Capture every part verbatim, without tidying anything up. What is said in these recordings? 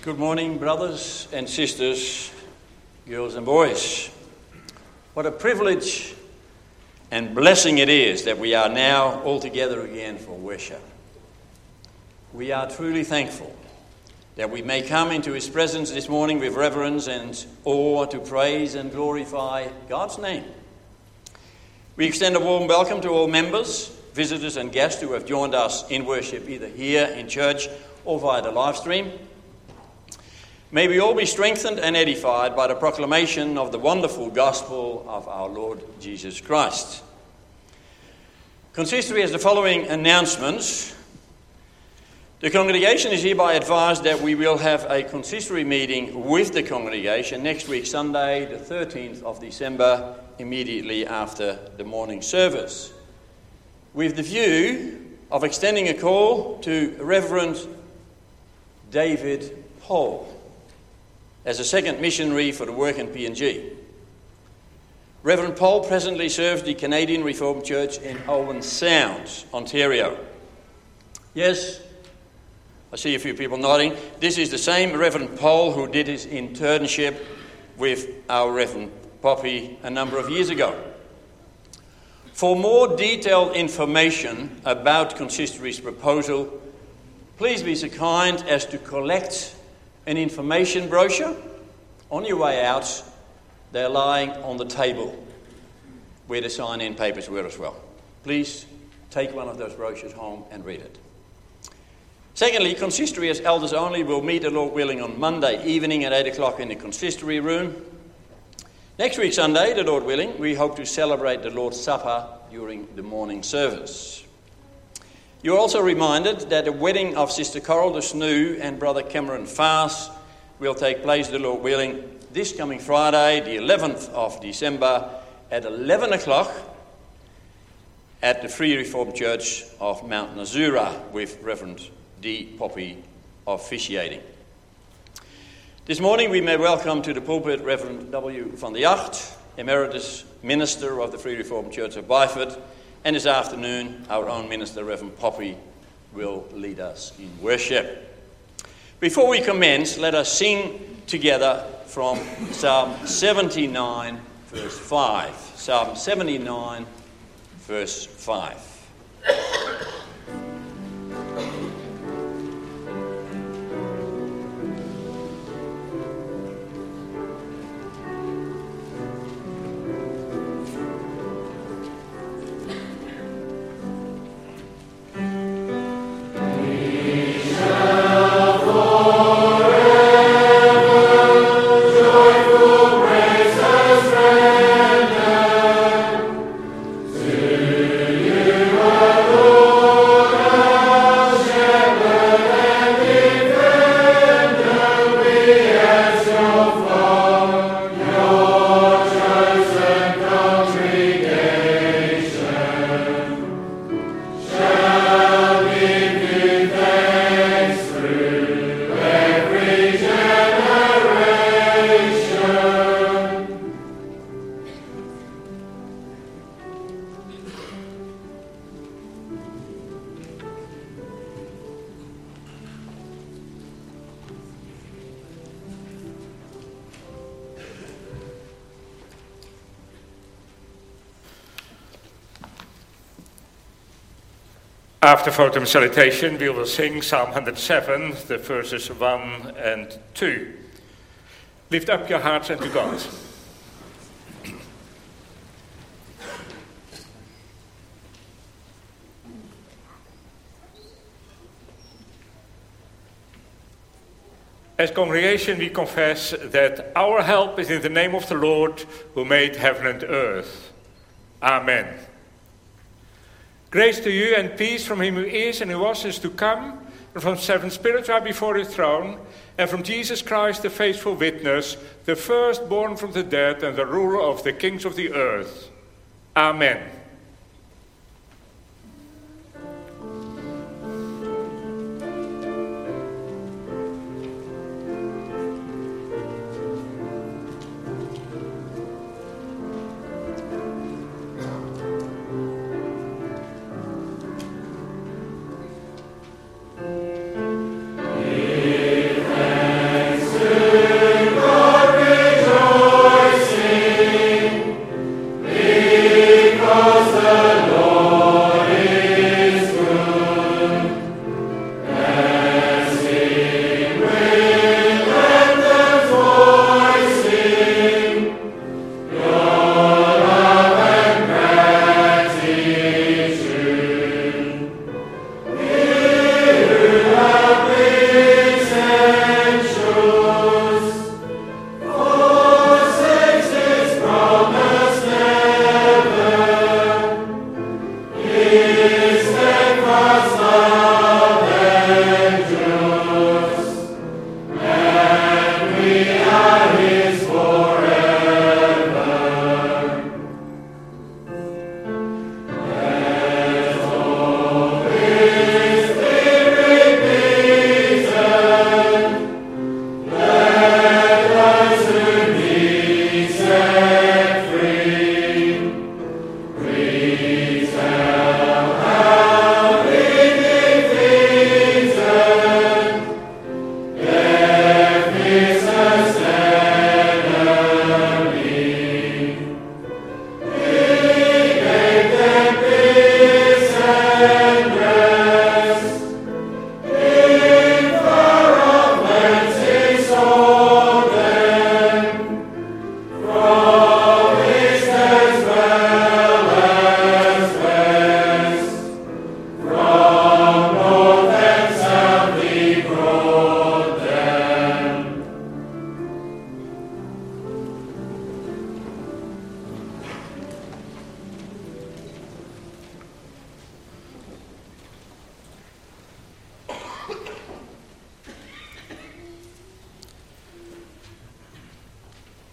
Good morning, brothers and sisters, girls and boys. What a privilege and blessing it is that we are now all together again for worship. We are truly thankful that we may come into his presence this morning with reverence and awe to praise and glorify God's name. We extend a warm welcome to all members, visitors and guests who have joined us in worship either here in church or via the live stream. May we all be strengthened and edified by the proclamation of the wonderful gospel of our Lord Jesus Christ. Consistory has the following announcements. The congregation is hereby advised that we will have a consistory meeting with the congregation next week, Sunday, the thirteenth of December, immediately after the morning service, with the view of extending a call to Reverend David Paul as a second missionary for the work in P N G. Reverend Paul presently serves the Canadian Reformed Church in Owen Sound, Ontario. Yes, I see a few people nodding. This is the same Reverend Paul who did his internship with our Reverend Poppy a number of years ago. For more detailed information about Consistory's proposal, please be so kind as to collect an information brochure on your way out. They're lying on the table where the sign-in papers were as well. Please take one of those brochures home and read it. Secondly, Consistory as elders only will meet, the Lord willing, on Monday evening at eight o'clock in the Consistory room. Next week, Sunday, the Lord willing, we hope to celebrate the Lord's Supper during the morning service. You're also reminded that the wedding of Sister Coral de Snoo and Brother Cameron Faas will take place, the Lord willing, this coming Friday, the eleventh of December, at eleven o'clock at the Free Reformed Church of Mount Nazura, with Reverend D. Poppy officiating. This morning we may welcome to the pulpit Reverend W. van der Jacht, Emeritus Minister of the Free Reformed Church of Byford, and this afternoon our own minister, Reverend Poppy, will lead us in worship. Before we commence, let us sing together from Psalm seventy-nine, verse five. Psalm seventy-nine, verse five. After photum salutation, we will sing Psalm one hundred seven, the verses one and two. Lift up your hearts unto God. As congregation, we confess that our help is in the name of the Lord who made heaven and earth. Amen. Grace to you and peace from him who is and who was and is to come, and from seven spirits who are before his throne, and from Jesus Christ, the faithful witness, the firstborn from the dead and the ruler of the kings of the earth. Amen. Amen.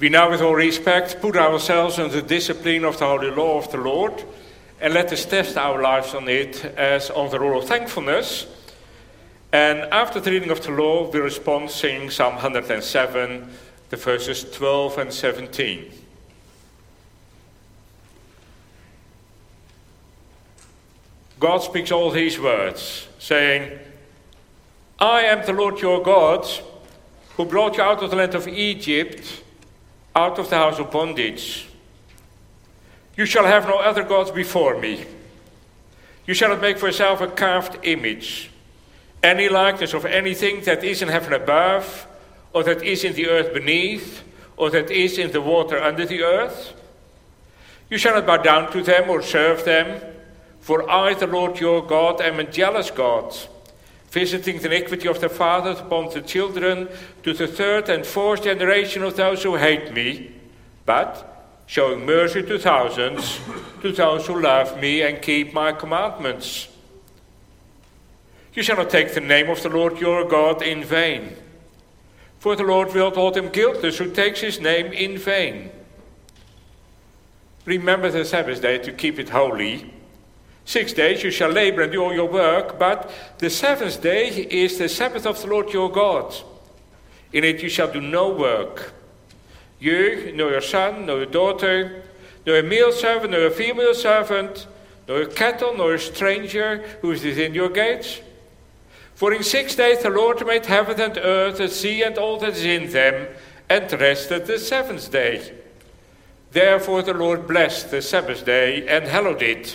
We now, with all respect, put ourselves under the discipline of the holy law of the Lord, and let us test our lives on it as on the rule of thankfulness. And after the reading of the law, we respond singing Psalm one hundred seven, the verses twelve and seventeen. God speaks all these words, saying, I am the Lord your God, who brought you out of the land of Egypt, out of the house of bondage. You shall have no other gods before me. You shall not make for yourself a carved image, any likeness of anything that is in heaven above, or that is in the earth beneath, or that is in the water under the earth. You shall not bow down to them or serve them, for I, the Lord your God, am a jealous God, visiting the iniquity of the fathers upon the children to the third and fourth generation of those who hate me, but showing mercy to thousands, to those who love me and keep my commandments. You shall not take the name of the Lord your God in vain, for the Lord will hold him guiltless who takes his name in vain. Remember the Sabbath day to keep it holy. Six days you shall labor and do all your work, but the seventh day is the Sabbath of the Lord your God. In it you shall do no work. You, nor your son, nor your daughter, nor a male servant, nor a female servant, nor a cattle, nor a stranger who is within your gates. For in six days the Lord made heaven and earth, the sea and all that is in them, and rested the seventh day. Therefore the Lord blessed the Sabbath day and hallowed it.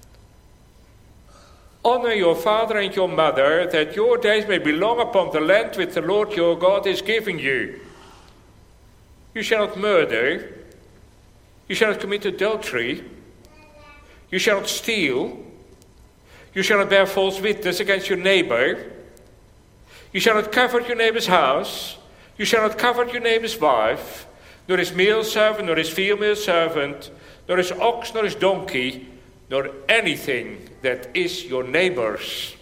Honor your father and your mother, that your days may be long upon the land which the Lord your God is giving you. You shall not murder. You shall not commit adultery. You shall not steal. You shall not bear false witness against your neighbor. You shall not covet your neighbor's house. You shall not covet your neighbor's wife, nor his male servant, nor his female servant, nor his ox, nor his donkey, nor anything that is your neighbor's.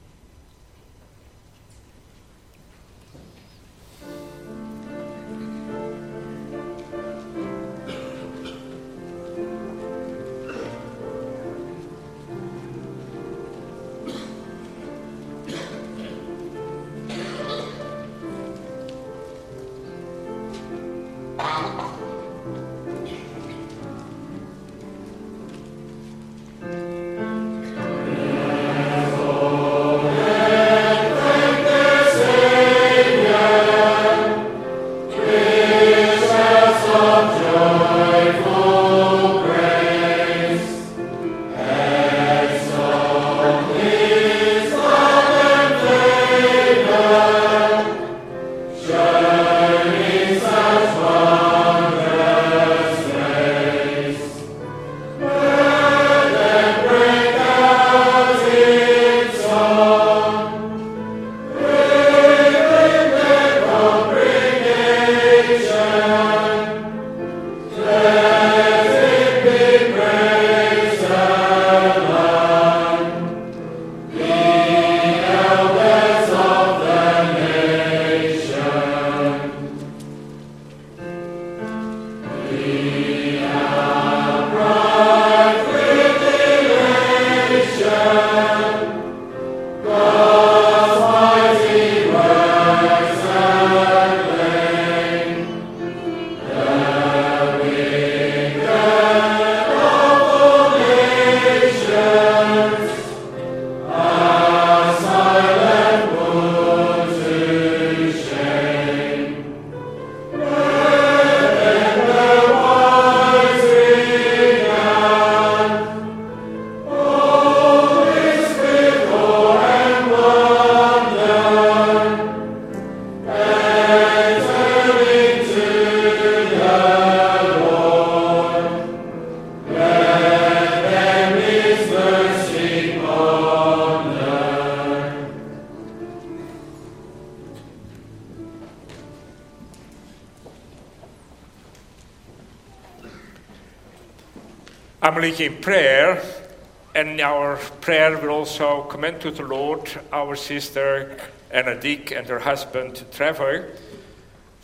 I'm leading in prayer, and our prayer will also commend to the Lord our sister Anna Dick and her husband Trevor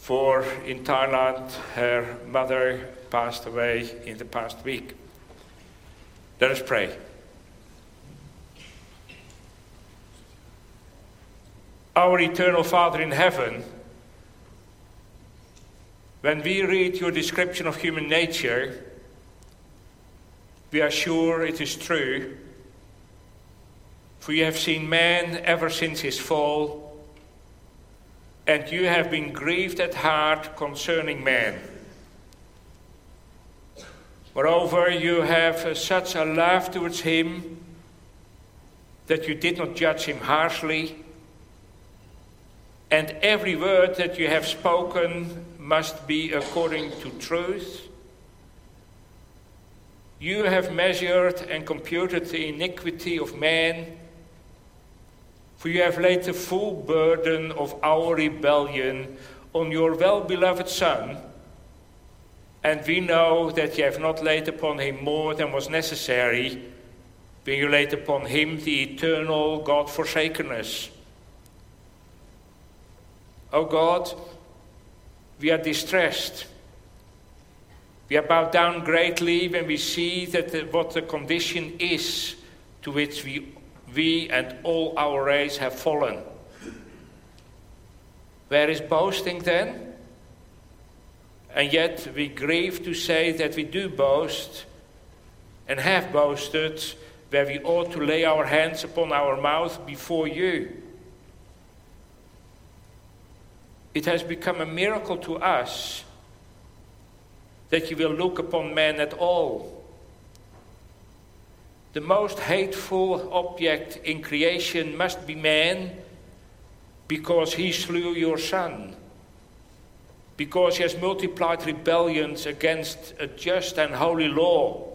for in Thailand her mother passed away in the past week. Let us pray. Our eternal Father in heaven, when we read your description of human nature, we are sure it is true, for you have seen man ever since his fall, and you have been grieved at heart concerning man. Moreover, you have uh, such a love towards him that you did not judge him harshly, and every word that you have spoken must be according to truth. You have measured and computed the iniquity of man, for you have laid the full burden of our rebellion on your well-beloved Son, and we know that you have not laid upon him more than was necessary when you laid upon him the eternal God-forsakenness. O God, we are distressed. We are bowed down greatly when we see that the, what the condition is to which we, we and all our race have fallen. Where is boasting then? And yet we grieve to say that we do boast and have boasted where we ought to lay our hands upon our mouth before you. It has become a miracle to us that you will look upon man at all. The most hateful object in creation must be man, because he slew your Son, because he has multiplied rebellions against a just and holy law.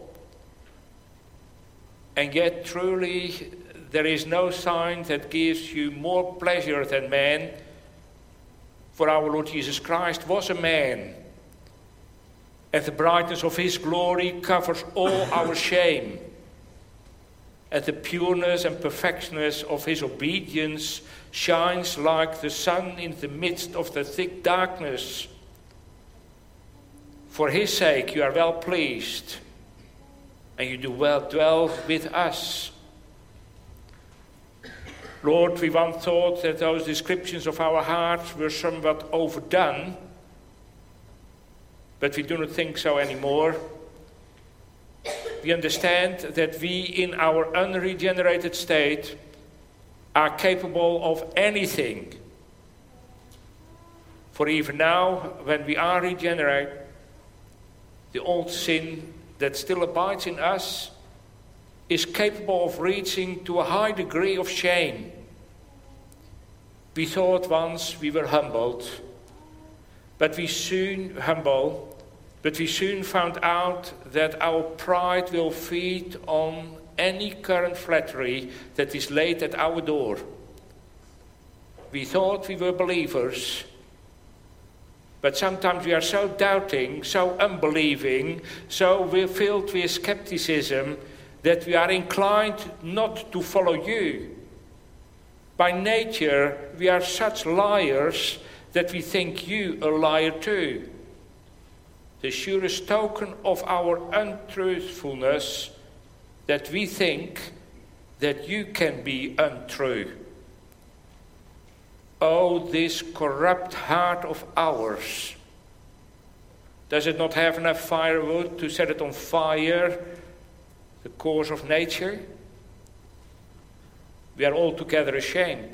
And yet truly there is no sign that gives you more pleasure than man, for our Lord Jesus Christ was a man, and the brightness of his glory covers all our shame, and the pureness and perfectness of his obedience shines like the sun in the midst of the thick darkness. For his sake you are well pleased, and you do well dwell with us. Lord, we once thought that those descriptions of our hearts were somewhat overdone, but we do not think so anymore. We understand that we, in our unregenerated state, are capable of anything. For even now, when we are regenerate, the old sin that still abides in us is capable of reaching to a high degree of shame. We thought once we were humbled, but we soon humble, but we soon found out that our pride will feed on any current flattery that is laid at our door. We thought we were believers, but sometimes we are so doubting, so unbelieving, so we're filled with skepticism that we are inclined not to follow you. By nature, we are such liars that we think you a liar too. The surest token of our untruthfulness that we think that you can be untrue. Oh, this corrupt heart of ours. Does it not have enough firewood to set it on fire, the course of nature? We are altogether ashamed,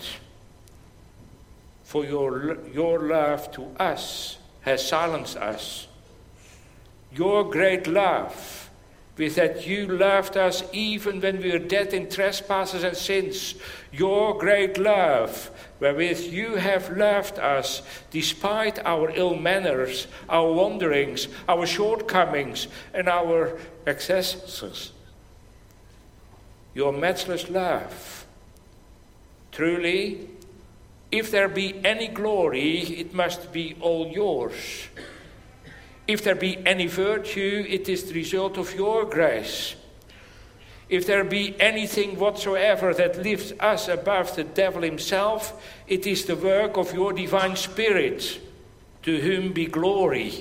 for your, your love to us has silenced us. Your great love, with that you loved us even when we were dead in trespasses and sins. Your great love, wherewith you have loved us, despite our ill manners, our wanderings, our shortcomings, and our excesses. Your matchless love. Truly, if there be any glory, it must be all yours. If there be any virtue, it is the result of your grace. If there be anything whatsoever that lifts us above the devil himself, it is the work of your divine Spirit. to whom be glory.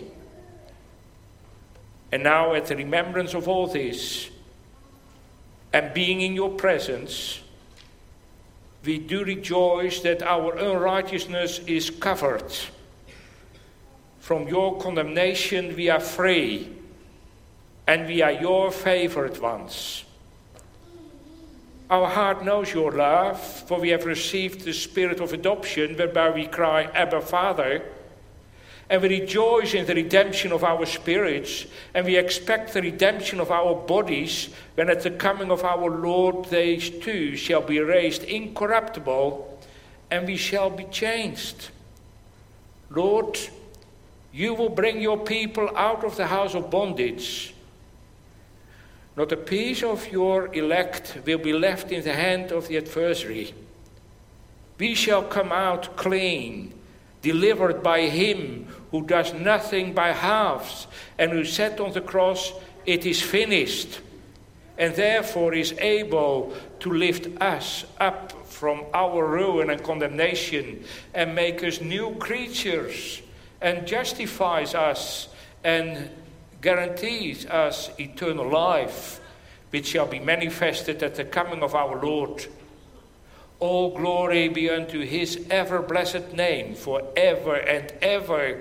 And now at the remembrance of all this, and being in your presence, we do rejoice that our unrighteousness is covered. From your condemnation we are free, and we are your favored ones. Our heart knows your love, for we have received the spirit of adoption, whereby we cry, Abba, Father. And we rejoice in the redemption of our spirits, and we expect the redemption of our bodies, when at the coming of our Lord they too shall be raised incorruptible, and we shall be changed. Lord, you will bring your people out of the house of bondage. Not a piece of your elect will be left in the hand of the adversary. We shall come out clean, delivered by him who does nothing by halves, and who said on the cross, it is finished, and therefore is able to lift us up from our ruin and condemnation, and make us new creatures, and justifies us, and guarantees us eternal life, which shall be manifested at the coming of our Lord. All glory be unto his ever-blessed name, forever and ever.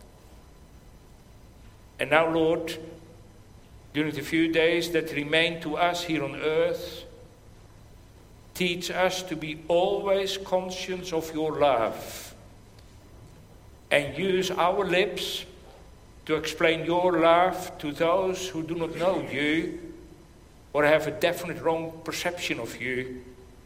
And now, Lord, during the few days that remain to us here on earth, teach us to be always conscious of your love, and use our lips to explain your love to those who do not know you or have a definite wrong perception of you,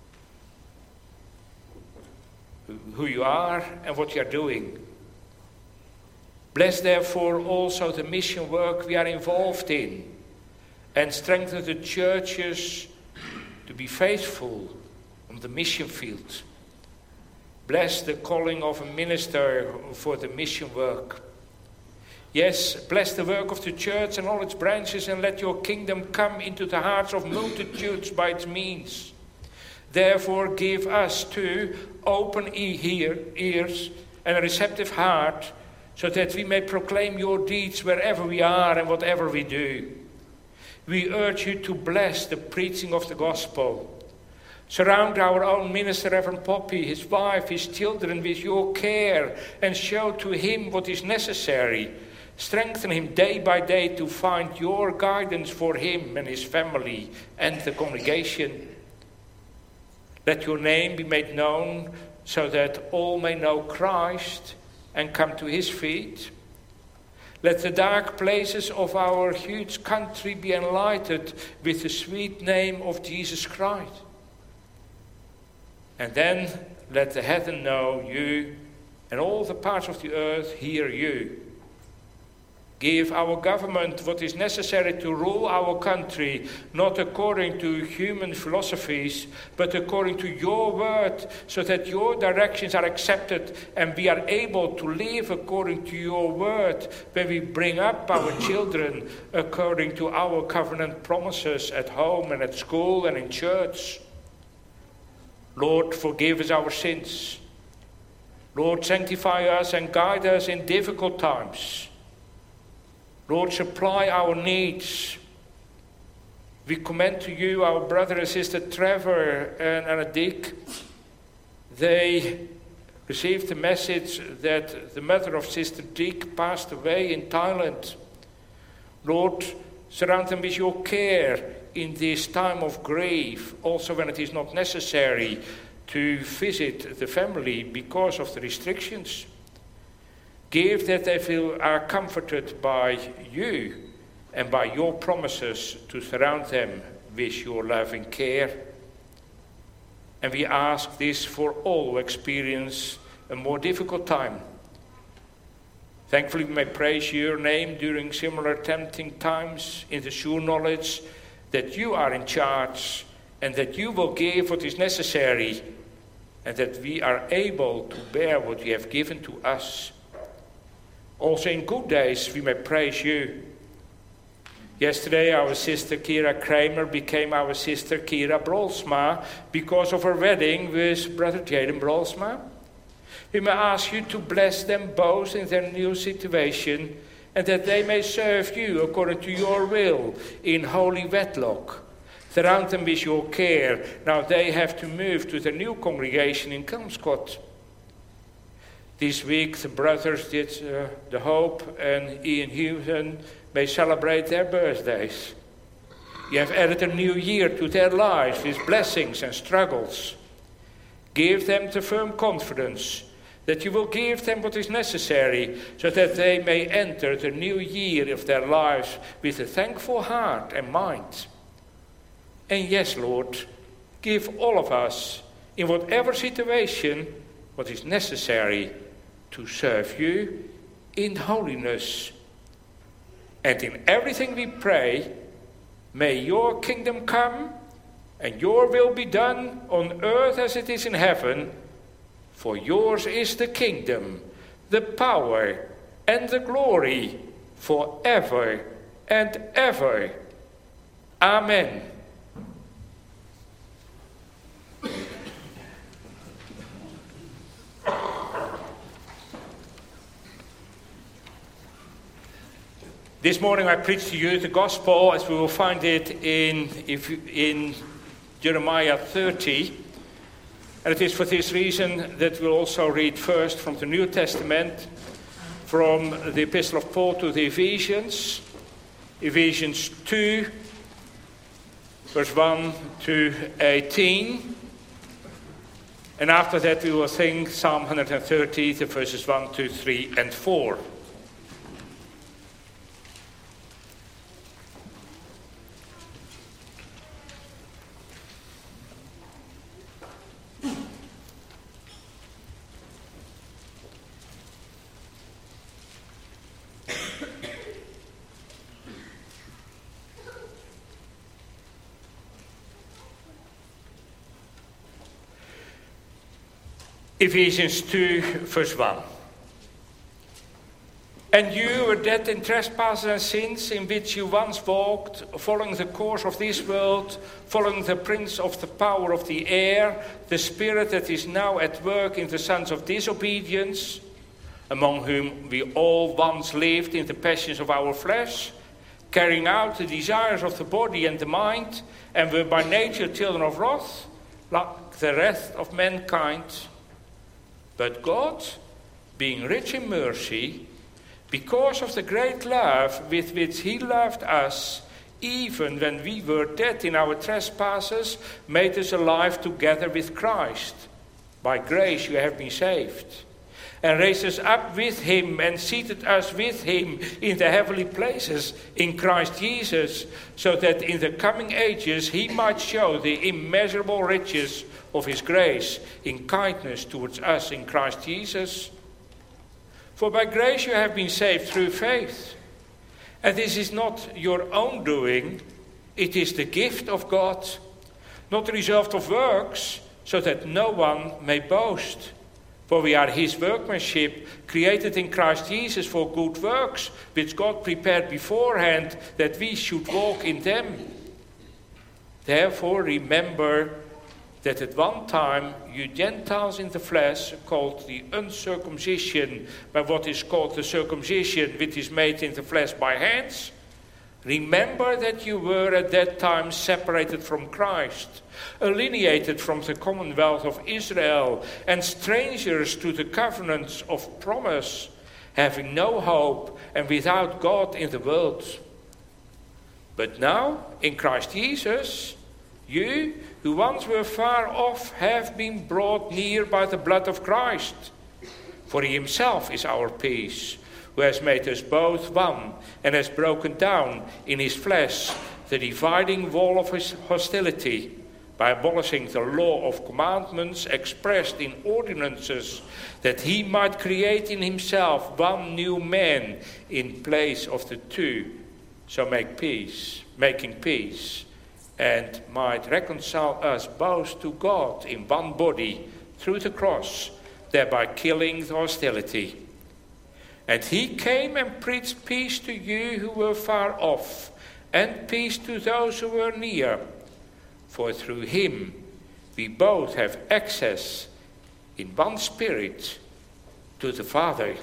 who you are and what you are doing. Bless therefore also the mission work we are involved in, and strengthen the churches to be faithful on the mission field. Bless the calling of a minister for the mission work. Yes, bless the work of the church and all its branches, and let your kingdom come into the hearts of multitudes by its means. Therefore give us too open ears and a receptive heart, so that we may proclaim your deeds wherever we are and whatever we do. We urge you to bless the preaching of the gospel. Surround our own minister, Reverend Poppy, his wife, his children with your care, and show to him what is necessary. Strengthen him day by day to find your guidance for him and his family and the congregation. Let your name be made known, so that all may know Christ and come to his feet. Let the dark places of our huge country be enlightened with the sweet name of Jesus Christ. And then let the heaven know you, and all the parts of the earth hear you. Give our government what is necessary to rule our country, not according to human philosophies, but according to your word, so that your directions are accepted and we are able to live according to your word when we bring up our children according to our covenant promises at home and at school and in church. Lord, forgive us our sins. Lord, sanctify us and guide us in difficult times. Lord, supply our needs. We commend to you our brother and sister Trevor and Anna Dick. They received the message that the mother of Sister Dick passed away in Thailand. Lord, surround them with your care in this time of grief, also when it is not necessary to visit the family because of the restrictions. Give that they feel are comforted by you and by your promises to surround them with your loving care. And we ask this for all who experience a more difficult time. Thankfully, we may praise your name during similar tempting times in the sure knowledge that you are in charge and that you will give what is necessary, and that we are able to bear what you have given to us. Also in good days we may praise you. Yesterday our sister Kira Kramer became our sister Kira Brolsma because of her wedding with brother Jaden Brolsma. We may ask you to bless them both in their new situation, and that they may serve you according to your will in holy wedlock. Surround them with your care. Now they have to move to the new congregation in Kelmscott. This week the brothers did uh, the Hope and Ian Hewson may celebrate their birthdays. You have added a new year to their lives with blessings and struggles. Give them the firm confidence that you will give them what is necessary so that they may enter the new year of their lives with a thankful heart and mind. And yes, Lord, give all of us, in whatever situation, what is necessary to serve you in holiness. And in everything we pray, may your kingdom come and your will be done on earth as it is in heaven. For yours is the kingdom, the power, and the glory, forever and ever. Amen. This morning I preached to you the gospel as we will find it in, if, in Jeremiah thirty. And it is for this reason that we'll also read first from the New Testament, from the Epistle of Paul to the Ephesians, Ephesians two, verse one to eighteen. And after that we will sing Psalm one hundred thirty, the verses one, two, three, and four. Ephesians two, verse one. And you were dead in trespasses and sins, in which you once walked, following the course of this world, following the prince of the power of the air, the spirit that is now at work in the sons of disobedience, among whom we all once lived in the passions of our flesh, carrying out the desires of the body and the mind, and were by nature children of wrath, like the rest of mankind. But God, being rich in mercy, because of the great love with which he loved us, even when we were dead in our trespasses, made us alive together with Christ. By grace you have been saved. And raised us up with him and seated us with him in the heavenly places in Christ Jesus, so that in the coming ages he might show the immeasurable riches of his grace in kindness towards us in Christ Jesus. For by grace you have been saved through faith. And this is not your own doing, it is the gift of God, not the result of works, so that no one may boast. For we are his workmanship, created in Christ Jesus for good works, which God prepared beforehand that we should walk in them. Therefore remember that at one time you Gentiles in the flesh, called the uncircumcision by what is called the circumcision, which is made in the flesh by hands. Remember that you were at that time separated from Christ, alienated from the commonwealth of Israel, and strangers to the covenants of promise, having no hope and without God in the world. But now, in Christ Jesus, you who once were far off have been brought near by the blood of Christ. For he himself is our peace, who has made us both one, and has broken down in his flesh the dividing wall of his hostility, by abolishing the law of commandments expressed in ordinances, that he might create in himself one new man in place of the two, so make peace, making peace, and might reconcile us both to God in one body through the cross, thereby killing the hostility. And he came and preached peace to you who were far off, and peace to those who were near. For through him we both have access in one spirit to the Father.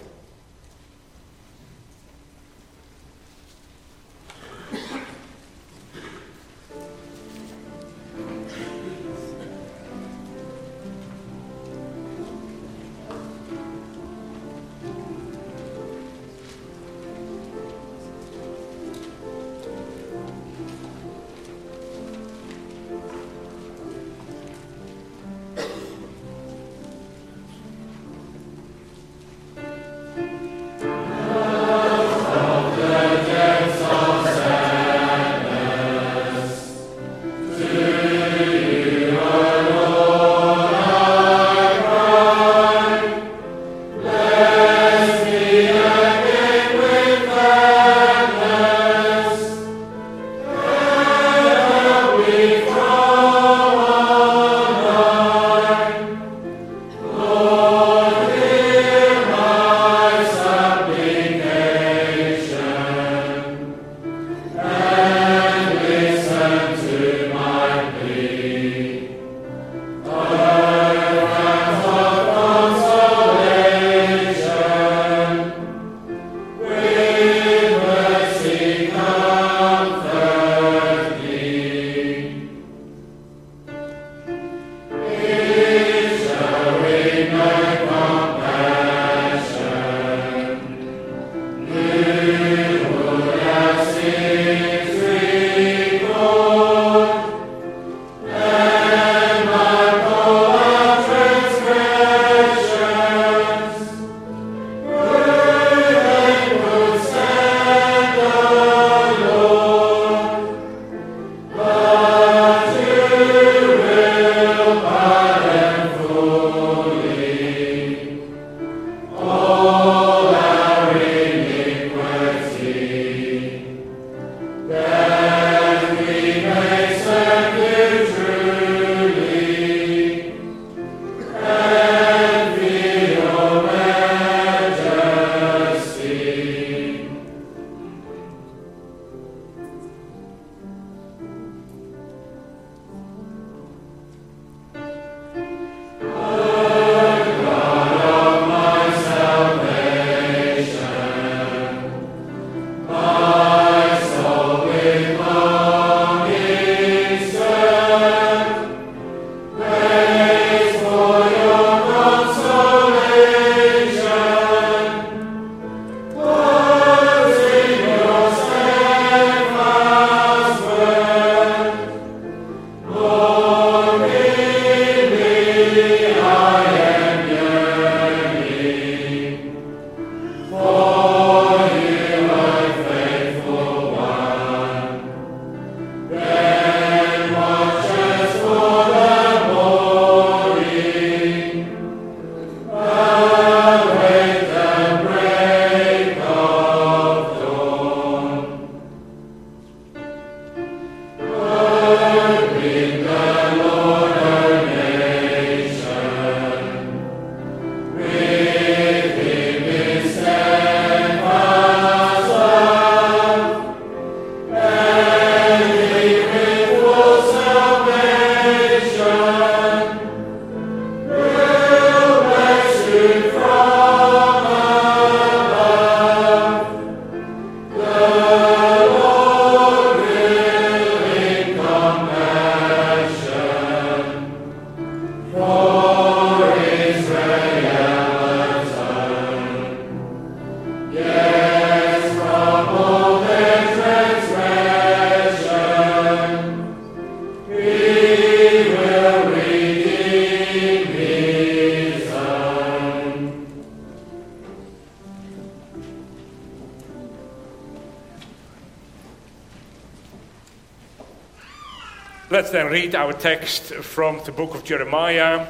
Let's then read our text from the book of Jeremiah,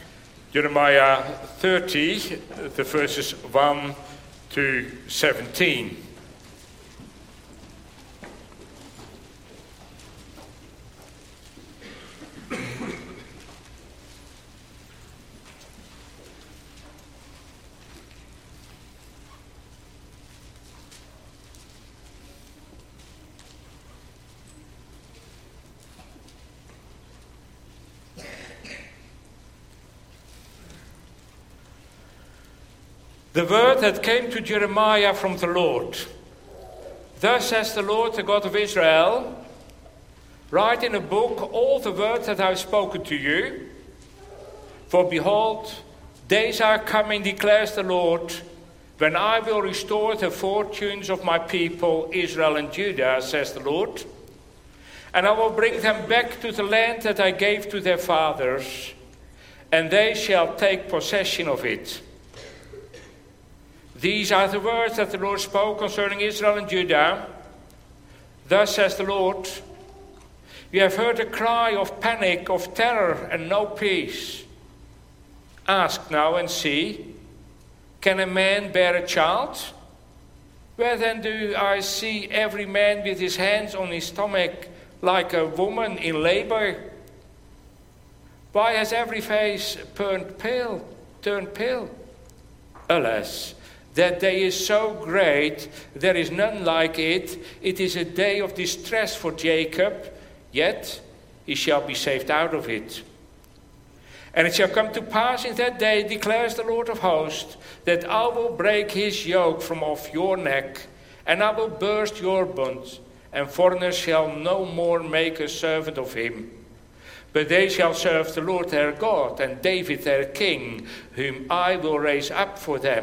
Jeremiah thirty, the verses one to seventeen. The word that came to Jeremiah from the Lord. Thus says the Lord, the God of Israel, write in a book all the words that I have spoken to you. For behold, days are coming, declares the Lord, when I will restore the fortunes of my people, Israel and Judah, says the Lord. And I will bring them back to the land that I gave to their fathers, and they shall take possession of it. These are the words that the Lord spoke concerning Israel and Judah. Thus says the Lord, you have heard a cry of panic, of terror, and no peace. Ask now and see, can a man bear a child? Where then do I see every man with his hands on his stomach like a woman in labor? Why has every face turned pale, turned pale? Alas, that day is so great, there is none like it. It is a day of distress for Jacob, yet he shall be saved out of it. And it shall come to pass in that day, declares the Lord of hosts, that I will break his yoke from off your neck, and I will burst your bonds, and foreigners shall no more make a servant of him. But they shall serve the Lord their God, and David their king, whom I will raise up for them.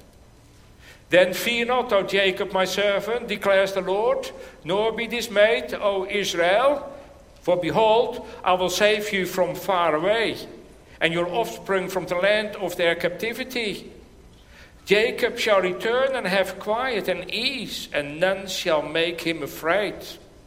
Then fear not, O Jacob my servant, declares the Lord, nor be dismayed, O Israel, for behold, I will save you from far away, and your offspring from the land of their captivity. Jacob shall return and have quiet and ease, and none shall make him afraid.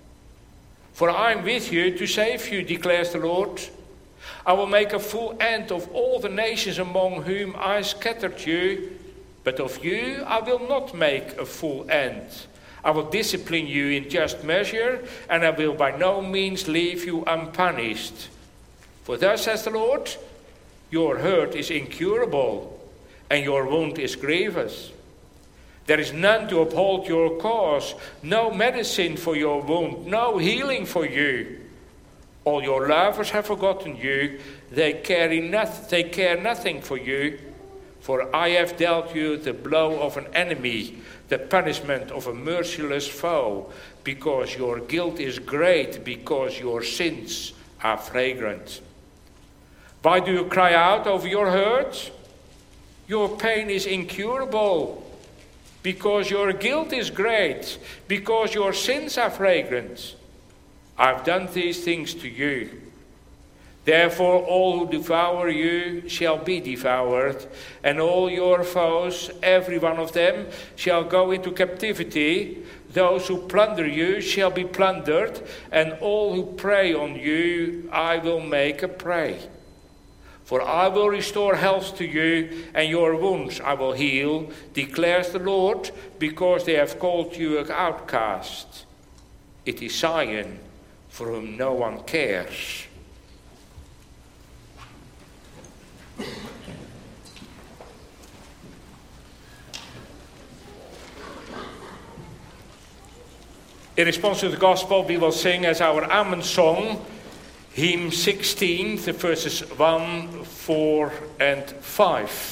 For I am with you to save you, declares the Lord. I will make a full end of all the nations among whom I scattered you, but of you I will not make a full end. I will discipline you in just measure, and I will by no means leave you unpunished. For thus says the Lord, your hurt is incurable, and your wound is grievous. There is none to uphold your cause, no medicine for your wound, no healing for you. All your lovers have forgotten you, they carry noth- they care nothing for you. For I have dealt you the blow of an enemy, the punishment of a merciless foe, because your guilt is great, because your sins are fragrant. Why do you cry out over your hurt? Your pain is incurable, because your guilt is great, because your sins are fragrant. I've done these things to you. Therefore all who devour you shall be devoured, and all your foes, every one of them, shall go into captivity. Those who plunder you shall be plundered, and all who prey on you I will make a prey. For I will restore health to you, and your wounds I will heal, declares the Lord, because they have called you an outcast. It is Zion, for whom no one cares. In response to the gospel, we will sing as our Amen song, hymn sixteen, the verses one, four, and five.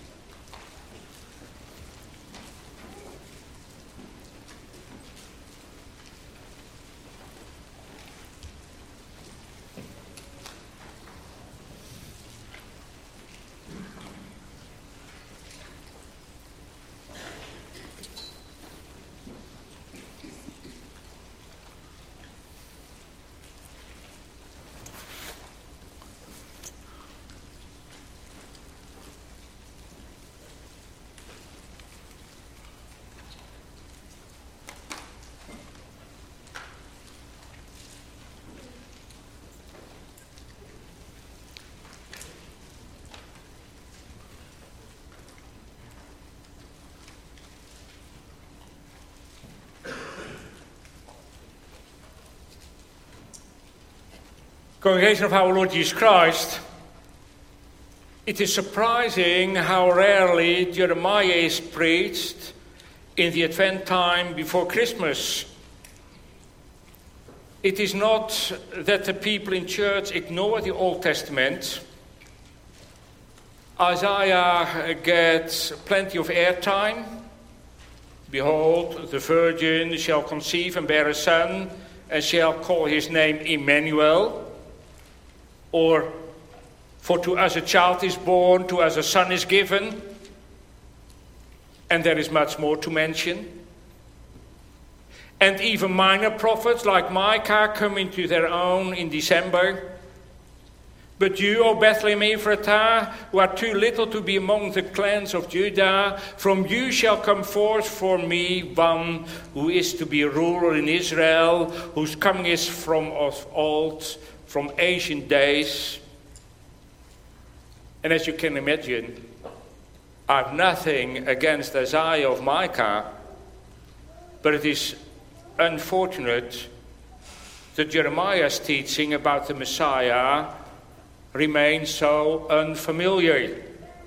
Congregation of our Lord Jesus Christ, it is surprising how rarely Jeremiah is preached in the Advent time before Christmas. It is not that the people in church ignore the Old Testament. Isaiah gets plenty of airtime. Behold, the virgin shall conceive and bear a son, and shall call his name Emmanuel. Or, for to us a child is born, to us a son is given. And there is much more to mention. And even minor prophets like Micah come into their own in December. But you, O Bethlehem Ephratah, who are too little to be among the clans of Judah, from you shall come forth for me one who is to be a ruler in Israel, whose coming is from of old, from ancient days. And as you can imagine, I have nothing against Isaiah of Micah, but it is unfortunate that Jeremiah's teaching about the Messiah remains so unfamiliar.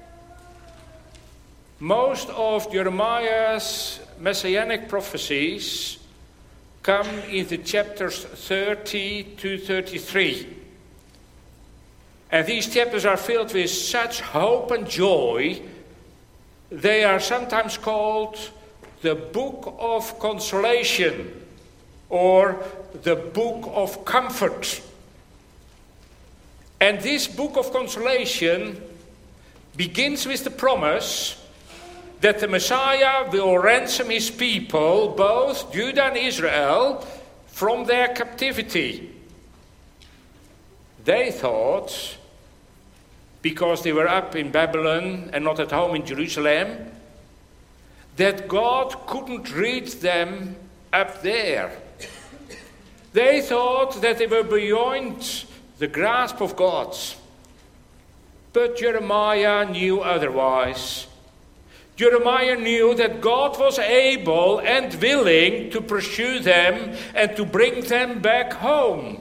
Most of Jeremiah's messianic prophecies come in the chapters thirty to thirty-three. And these chapters are filled with such hope and joy. They are sometimes called the Book of Consolation or the Book of Comfort. And this Book of Consolation begins with the promise that the Messiah will ransom his people, both Judah and Israel, from their captivity. They thought, because they were up in Babylon and not at home in Jerusalem, that God couldn't reach them up there. They thought that they were beyond the grasp of God. But Jeremiah knew otherwise. Jeremiah knew that God was able and willing to pursue them and to bring them back home.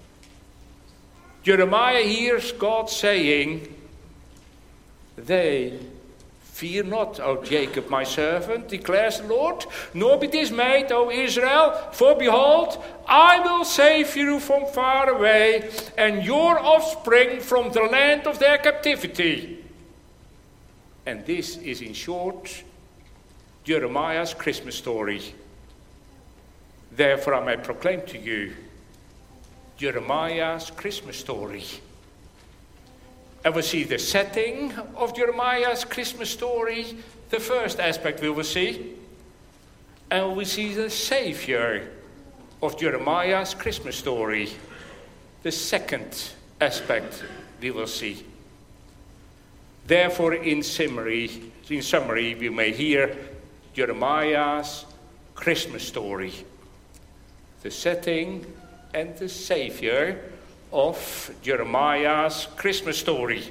Jeremiah hears God saying, "They fear not, O Jacob, my servant, declares the Lord, nor be dismayed, O Israel, for behold, I will save you from far away, and your offspring from the land of their captivity." And this is, in short, Jeremiah's Christmas story. Therefore I may proclaim to you Jeremiah's Christmas story. And we see the setting of Jeremiah's Christmas story, the first aspect we will see. And we see the Savior of Jeremiah's Christmas story, the second aspect we will see. Therefore, in summary, in summary, we may hear Jeremiah's Christmas story, the setting and the Savior of Jeremiah's Christmas story.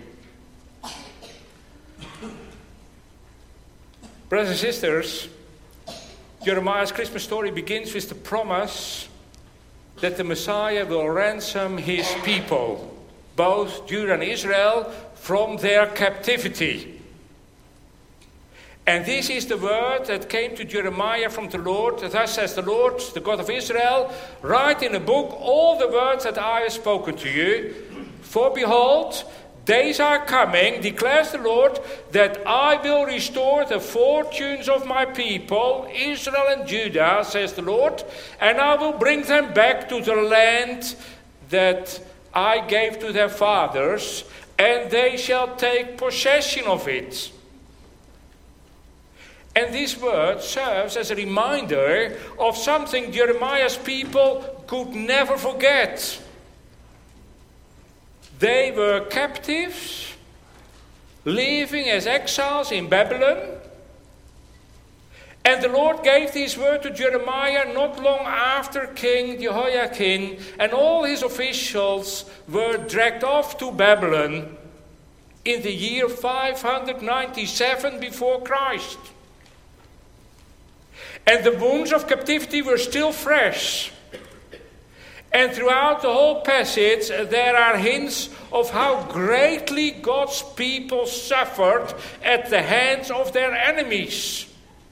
Brothers and sisters, Jeremiah's Christmas story begins with the promise that the Messiah will ransom his people, both Judah and Israel, from their captivity. And this is the word that came to Jeremiah from the Lord. Thus says the Lord, the God of Israel, write in a book all the words that I have spoken to you. For behold, days are coming, declares the Lord, that I will restore the fortunes of my people, Israel and Judah, says the Lord, and I will bring them back to the land that I gave to their fathers, and they shall take possession of it. And this word serves as a reminder of something Jeremiah's people could never forget. They were captives, living as exiles in Babylon. And the Lord gave this word to Jeremiah not long after King Jehoiakim and all his officials were dragged off to Babylon in the year five hundred ninety-seven before Christ. And the wounds of captivity were still fresh. And throughout the whole passage, there are hints of how greatly God's people suffered at the hands of their enemies.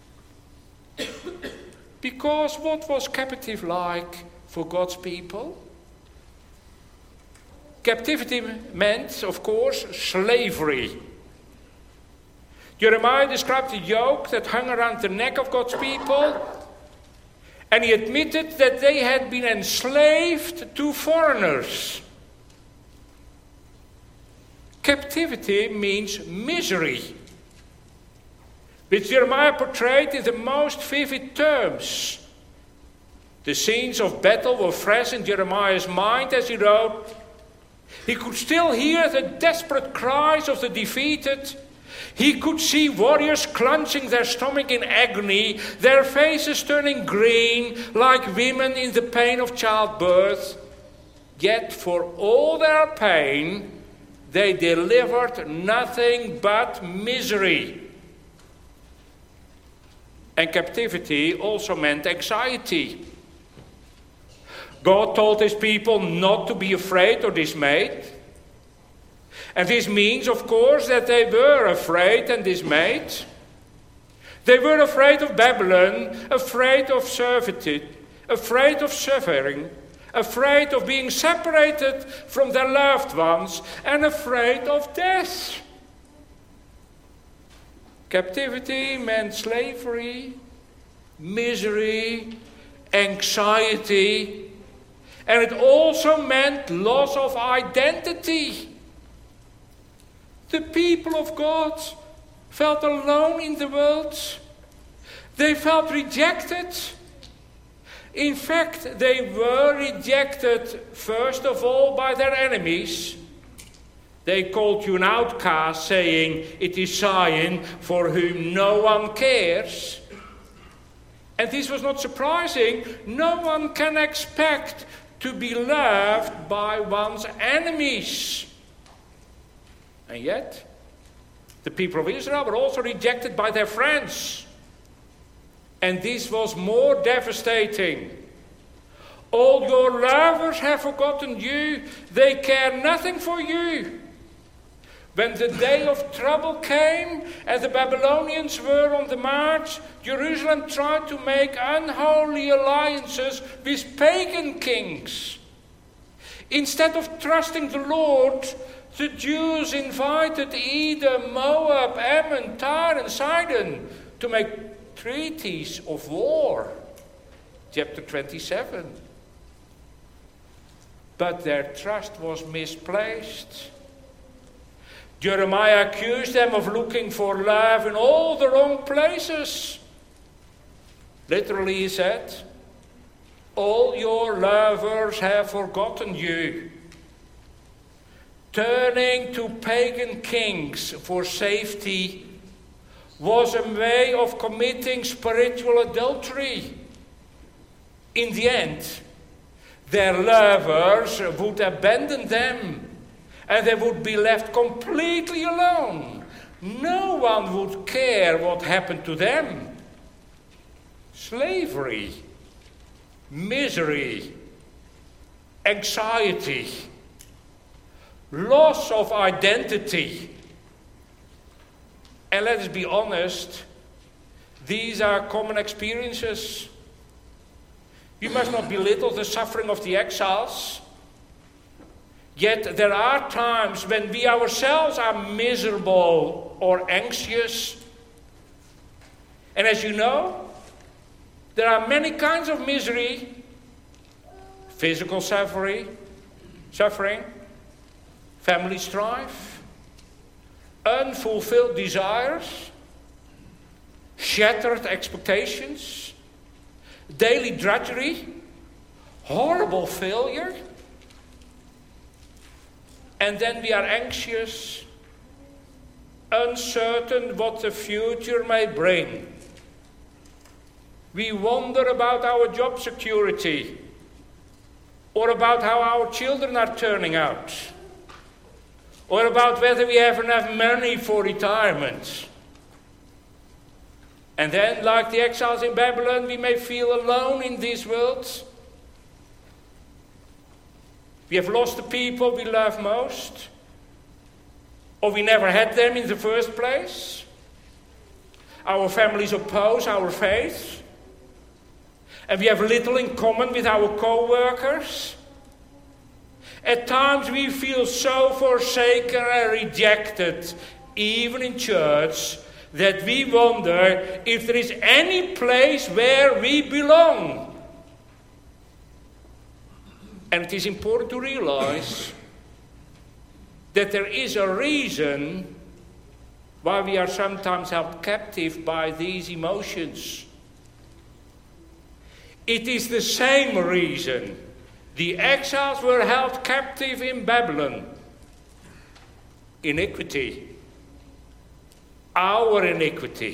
Because what was captive like for God's people? Captivity meant, of course, slavery. Jeremiah described the yoke that hung around the neck of God's people, and he admitted that they had been enslaved to foreigners. Captivity means misery, which Jeremiah portrayed in the most vivid terms. The scenes of battle were fresh in Jeremiah's mind as he wrote. He could still hear the desperate cries of the defeated. He could see warriors clenching their stomach in agony, their faces turning green like women in the pain of childbirth. Yet for all their pain, they delivered nothing but misery. And captivity also meant anxiety. God told his people not to be afraid or dismayed. And this means, of course, that they were afraid and dismayed. They were afraid of Babylon, afraid of servitude, afraid of suffering, afraid of being separated from their loved ones, and afraid of death. Captivity meant slavery, misery, anxiety, and it also meant loss of identity. The people of God felt alone in the world. They felt rejected. In fact, they were rejected first of all by their enemies. They called you an outcast, saying, "It is Zion for whom no one cares." And this was not surprising. No one can expect to be loved by one's enemies. And yet, the people of Israel were also rejected by their friends. And this was more devastating. All your lovers have forgotten you. They care nothing for you. When the day of trouble came and the Babylonians were on the march, Jerusalem tried to make unholy alliances with pagan kings. Instead of trusting the Lord, the Jews invited Edom, Moab, Ammon, Tyre, and Sidon to make treaties of war. Chapter twenty-seven. But their trust was misplaced. Jeremiah accused them of looking for love in all the wrong places. Literally, he said, "All your lovers have forgotten you." Turning to pagan kings for safety was a way of committing spiritual adultery. In the end, their lovers would abandon them, and they would be left completely alone. No one would care what happened to them. Slavery, misery, anxiety, loss of identity. And let us be honest, these are common experiences. We must not belittle the suffering of the exiles. Yet there are times when we ourselves are miserable or anxious. And as you know, there are many kinds of misery. Physical suffering, suffering, family strife, unfulfilled desires, shattered expectations, daily drudgery, horrible failure. And then we are anxious, uncertain what the future may bring. We wonder about our job security, or about how our children are turning out, or about whether we have enough money for retirement. And then, like the exiles in Babylon, we may feel alone in this world. We have lost the people we love most, or we never had them in the first place. Our families oppose our faith, and we have little in common with our co-workers. At times we feel so forsaken and rejected, even in church, that we wonder if there is any place where we belong. And it is important to realize that there is a reason why we are sometimes held captive by these emotions. It is the same reason the exiles were held captive in Babylon. Iniquity. Our iniquity.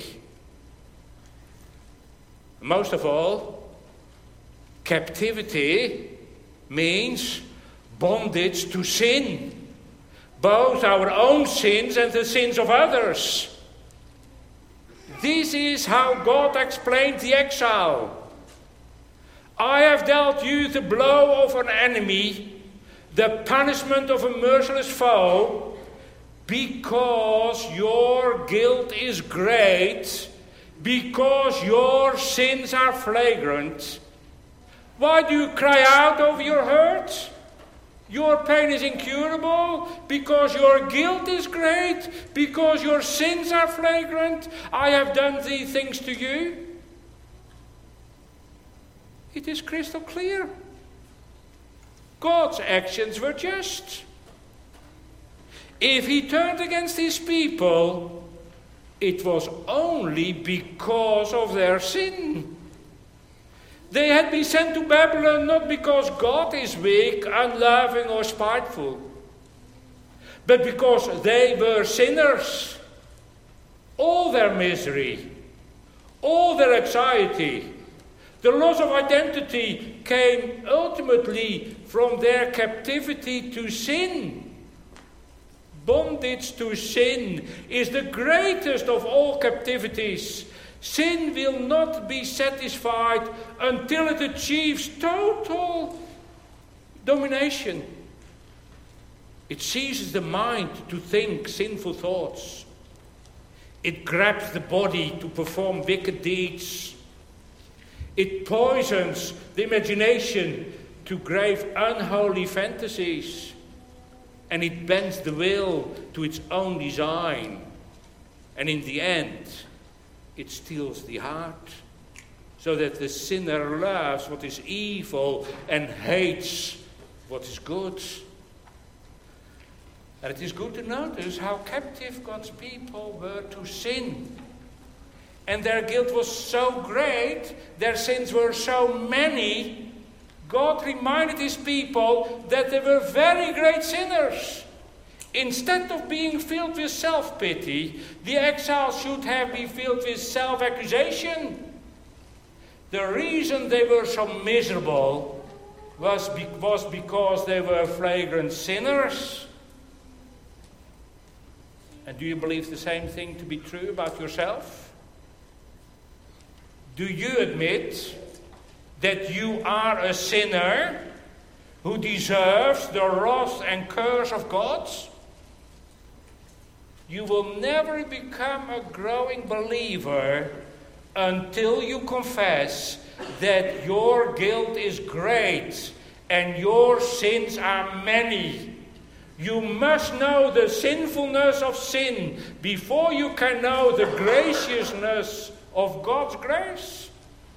Most of all, captivity means bondage to sin. Both our own sins and the sins of others. This is how God explained the exile. I have dealt you the blow of an enemy, the punishment of a merciless foe, because your guilt is great, because your sins are flagrant. Why do you cry out over your hurt? Your pain is incurable because your guilt is great, because your sins are flagrant. I have done these things to you. It is crystal clear. God's actions were just. If he turned against his people, it was only because of their sin. They had been sent to Babylon not because God is weak, unloving, or spiteful, but because they were sinners. All their misery, all their anxiety, the loss of identity came ultimately from their captivity to sin. Bondage to sin is the greatest of all captivities. Sin will not be satisfied until it achieves total domination. It seizes the mind to think sinful thoughts. It grabs the body to perform wicked deeds. It poisons the imagination to grave unholy fantasies. And it bends the will to its own design. And in the end, it steals the heart, so that the sinner loves what is evil and hates what is good. And it is good to notice how captive God's people were to sin. And their guilt was so great, their sins were so many, God reminded his people that they were very great sinners. Instead of being filled with self-pity, the exiles should have been filled with self-accusation. The reason they were so miserable was, be- was because they were flagrant sinners. And do you believe the same thing to be true about yourself? Do you admit that you are a sinner who deserves the wrath and curse of God? You will never become a growing believer until you confess that your guilt is great and your sins are many. You must know the sinfulness of sin before you can know the graciousness of God's grace.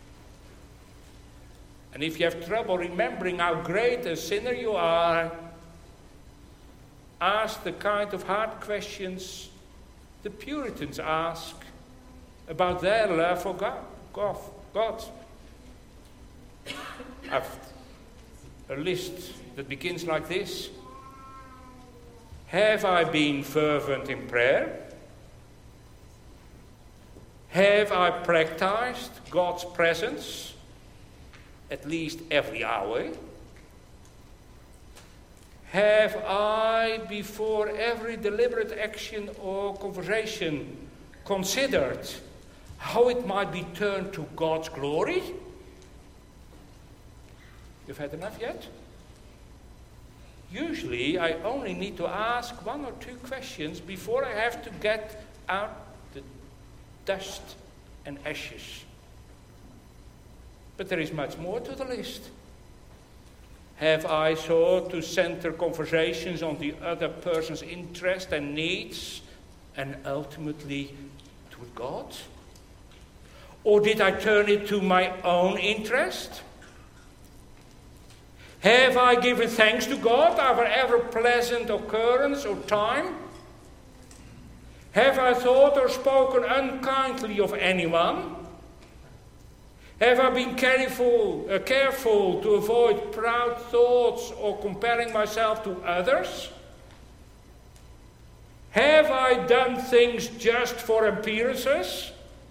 And if you have trouble remembering how great a sinner you are, ask the kind of hard questions the Puritans ask about their love for God. God. God. I've a list that begins like this. Have I been fervent in prayer? Have I practiced God's presence at least every hour? Have I, before every deliberate action or conversation, considered how it might be turned to God's glory? You've had enough yet? Usually, I only need to ask one or two questions before I have to get out the dust and ashes. But there is much more to the list. Have I sought to center conversations on the other person's interests and needs, and ultimately to with God? Or did I turn it to my own interest? Have I given thanks to God over every pleasant occurrence or time? Have I thought or spoken unkindly of anyone? Have I been careful, uh, careful to avoid proud thoughts or comparing myself to others? Have I done things just for appearances?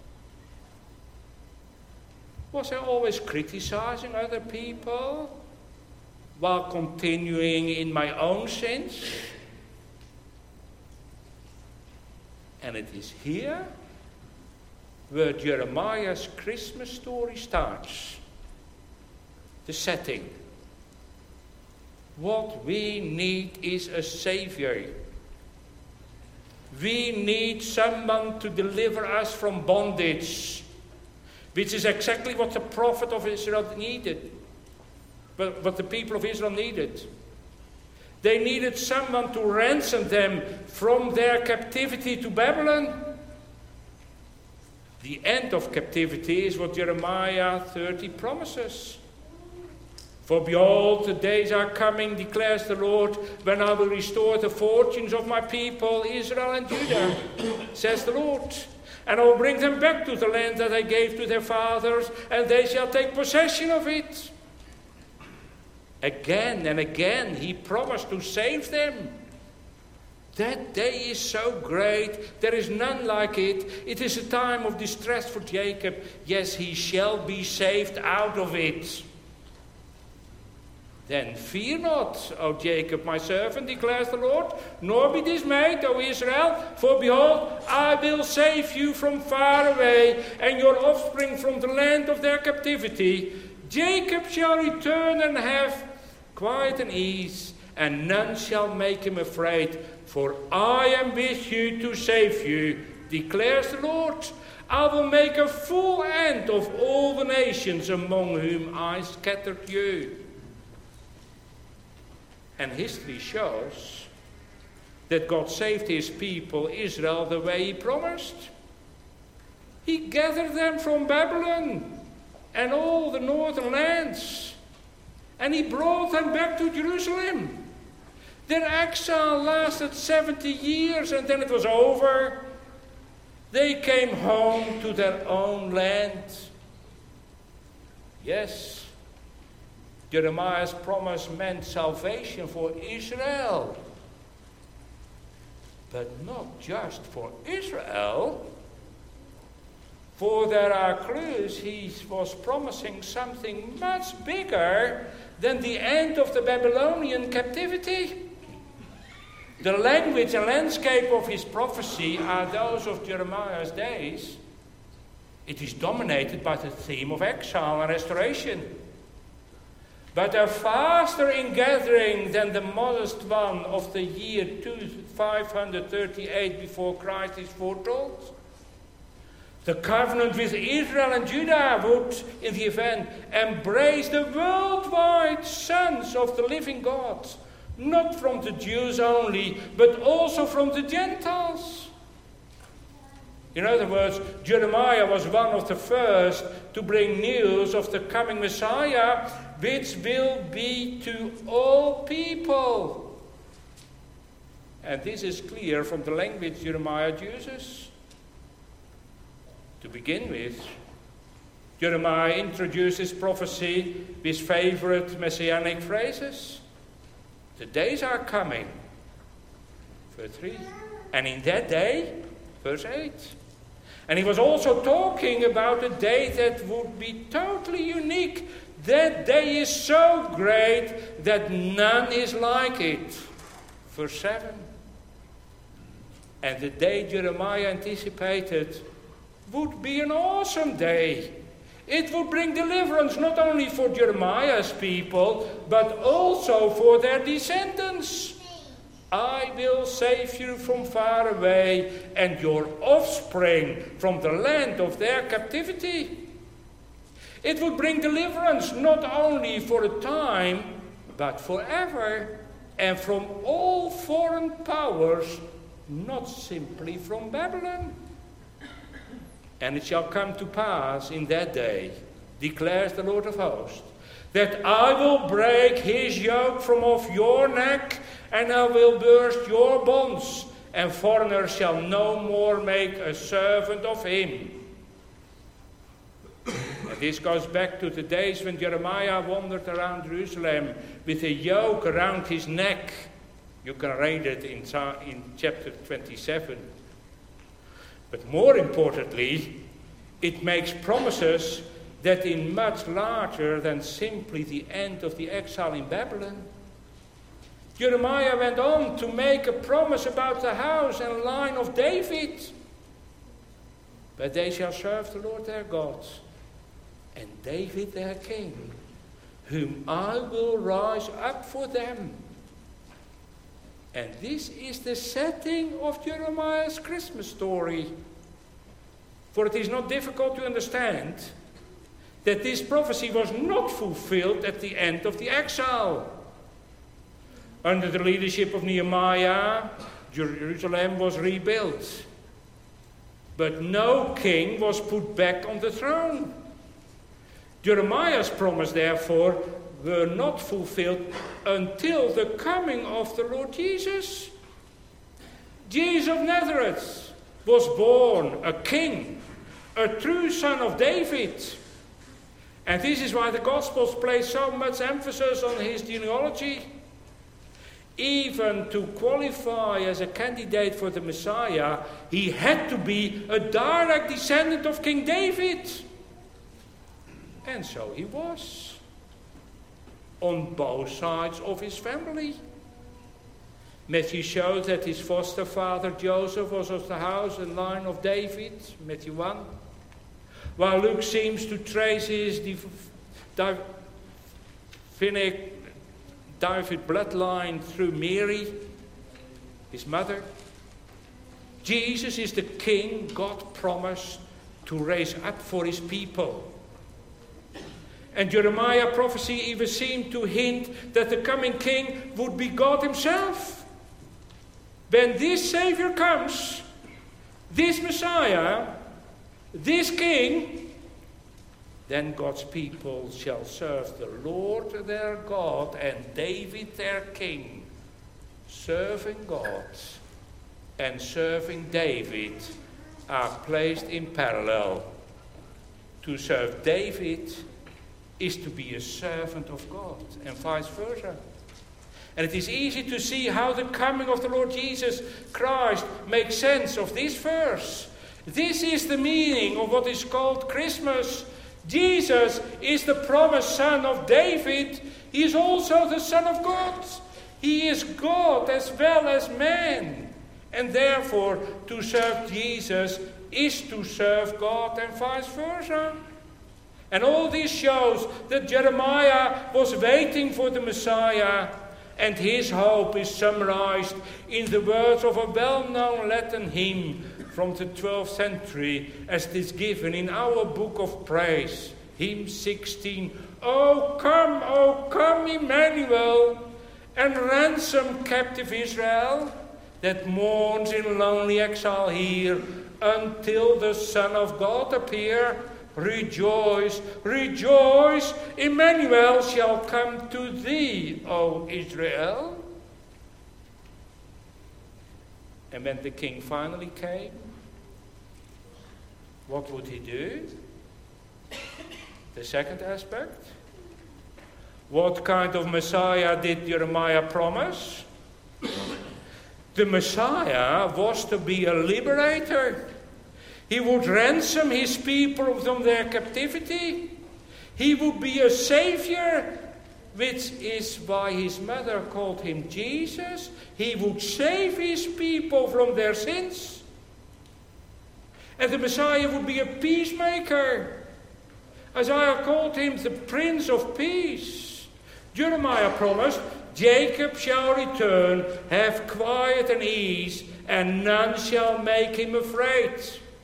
Was I always criticizing other people while continuing in my own sins? And it is here where Jeremiah's Christmas story starts. The setting. What we need is a Savior. We need someone to deliver us from bondage, which is exactly what the prophet of Israel needed, but what the people of Israel needed. They needed someone to ransom them from their captivity to Babylon. The end of captivity is what Jeremiah thirty promises. For behold, the days are coming, declares the Lord, when I will restore the fortunes of my people, Israel and Judah, says the Lord. And I will bring them back to the land that I gave to their fathers, and they shall take possession of it. Again and again he promised to save them. That day is so great, there is none like it. It is a time of distress for Jacob. Yes, he shall be saved out of it. Then fear not, O Jacob, my servant, declares the Lord, nor be dismayed, O Israel, for behold, I will save you from far away, and your offspring from the land of their captivity. Jacob shall return and have quiet and ease, and none shall make him afraid, for I am with you to save you, declares the Lord. I will make a full end of all the nations among whom I scattered you. And history shows that God saved his people, Israel, the way he promised. He gathered them from Babylon and all the northern lands, and he brought them back to Jerusalem. Their exile lasted seventy years, and then it was over. They came home to their own land. Yes, Jeremiah's promise meant salvation for Israel. But not just for Israel. For there are clues he was promising something much bigger than the end of the Babylonian captivity. The language and landscape of his prophecy are those of Jeremiah's days. It is dominated by the theme of exile and restoration. But a faster ingathering than the modest one of the year five hundred thirty-eight before Christ is foretold. The covenant with Israel and Judah would, in the event, embrace the worldwide sons of the living God, not from the Jews only, but also from the Gentiles. In other words, Jeremiah was one of the first to bring news of the coming Messiah, which will be to all people. And this is clear from the language Jeremiah uses. To begin with, Jeremiah introduces prophecy with favorite messianic phrases. The days are coming, verse three. And in that day, verse eight. And he was also talking about a day that would be totally unique. That day is so great that none is like it. Verse seven. And the day Jeremiah anticipated would be an awesome day. It would bring deliverance not only for Jeremiah's people, but also for their descendants. I will save you from far away, and your offspring from the land of their captivity. It would bring deliverance not only for a time, but forever, and from all foreign powers, not simply from Babylon. And it shall come to pass in that day, declares the Lord of hosts, that I will break his yoke from off your neck, and I will burst your bonds, and foreigners shall no more make a servant of him. And this goes back to the days when Jeremiah wandered around Jerusalem with a yoke around his neck. You can read it in, in chapter twenty-seven. But more importantly, it makes promises that in much larger than simply the end of the exile in Babylon. Jeremiah went on to make a promise about the house and line of David. But they shall serve the Lord their God, and David their king, whom I will rise up for them. And this is the setting of Jeremiah's Christmas story. For it is not difficult to understand that this prophecy was not fulfilled at the end of the exile. Under the leadership of Nehemiah, Jerusalem was rebuilt. But no king was put back on the throne. Jeremiah's promise, therefore, were not fulfilled until the coming of the Lord Jesus. Jesus of Nazareth was born a king, a true son of David. And this is why the Gospels place so much emphasis on his genealogy. Even to qualify as a candidate for the Messiah, he had to be a direct descendant of King David. And so he was, on both sides of his family. Matthew shows that his foster father Joseph was of the house and line of David, Matthew one. While Luke seems to trace his Davidic David bloodline through Mary, his mother. Jesus is the king God promised to raise up for his people. And Jeremiah's prophecy even seemed to hint that the coming king would be God himself. When this Savior comes, this Messiah, this king, then God's people shall serve the Lord their God and David their king. Serving God and serving David are placed in parallel. To serve David is to be a servant of God, and vice versa. And it is easy to see how the coming of the Lord Jesus Christ makes sense of this verse. This is the meaning of what is called Christmas. Jesus is the promised son of David. He is also the Son of God. He is God as well as man. And therefore, to serve Jesus is to serve God and vice versa. And all this shows that Jeremiah was waiting for the Messiah, and his hope is summarized in the words of a well-known Latin hymn from the twelfth century, as it is given in our book of praise, hymn sixteen. O come, O come, Emmanuel, and ransom captive Israel, that mourns in lonely exile here, until the Son of God appear. Rejoice, rejoice, Emmanuel shall come to thee, O Israel. And when the king finally came, what would he do? The second aspect. What kind of Messiah did Jeremiah promise? The Messiah was to be a liberator. He would ransom his people from their captivity. He would be a savior, which is why his mother called him Jesus. He would save his people from their sins. And the Messiah would be a peacemaker. Isaiah called him the Prince of Peace. Jeremiah promised, Jacob shall return, have quiet and ease, and none shall make him afraid.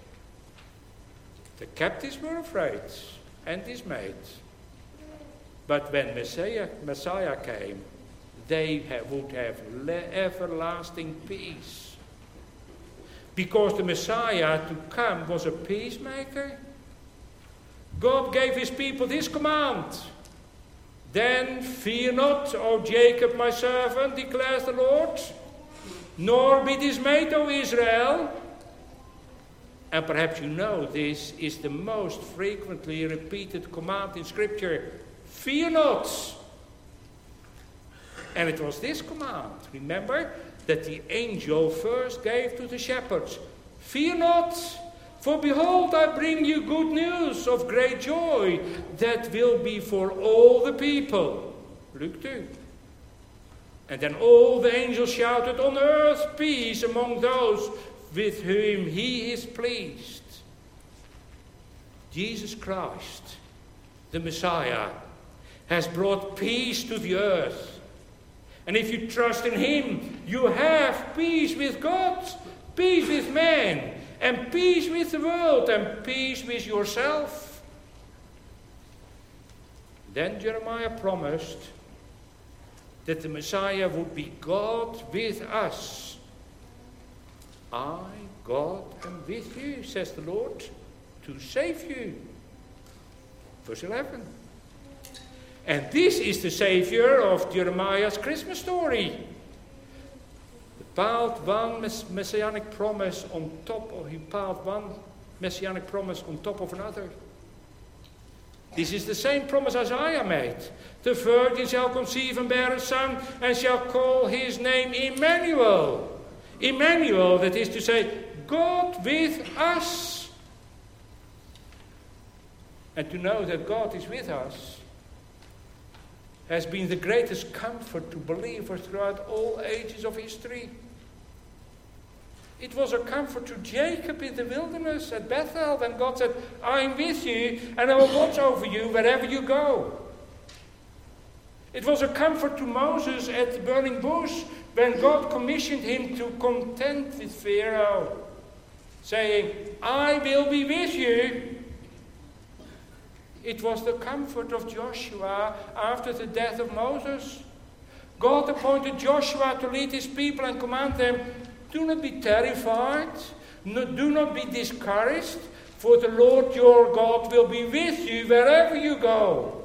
The captives were afraid and dismayed. But when Messiah, Messiah came, they have, would have le- everlasting peace. because the Messiah to come was a peacemaker. God gave his people this command. Then fear not, O Jacob my servant, declares the Lord, nor be dismayed, O Israel. And perhaps you know this is the most frequently repeated command in Scripture. Fear not. And it was this command, remember, that the angel first gave to the shepherds. Fear not, for behold, I bring you good news of great joy that will be for all the people. Luke two. And then all the angels shouted, on earth peace among those with whom he is pleased. Jesus Christ, the Messiah, has brought peace to the earth. And if you trust in him, you have peace with God, peace with man, and peace with the world, and peace with yourself. Then Jeremiah promised that the Messiah would be God with us. I, God, am with you, says the Lord, to save you. Verse eleven. And this is the Savior of Jeremiah's Christmas story. He piled one mess- messianic promise on top of, he piled one messianic promise on top of another. This is the same promise Isaiah made. The virgin shall conceive and bear a son, and shall call his name Emmanuel. Emmanuel, that is to say, God with us. And to know that God is with us has been the greatest comfort to believers throughout all ages of history. It was a comfort to Jacob in the wilderness at Bethel when God said, I am with you and I will watch over you wherever you go. It was a comfort to Moses at the burning bush when God commissioned him to contend with Pharaoh, saying, I will be with you. It was the comfort of Joshua after the death of Moses. God appointed Joshua to lead his people and command them, do not be terrified, no, do not be discouraged, for the Lord your God will be with you wherever you go.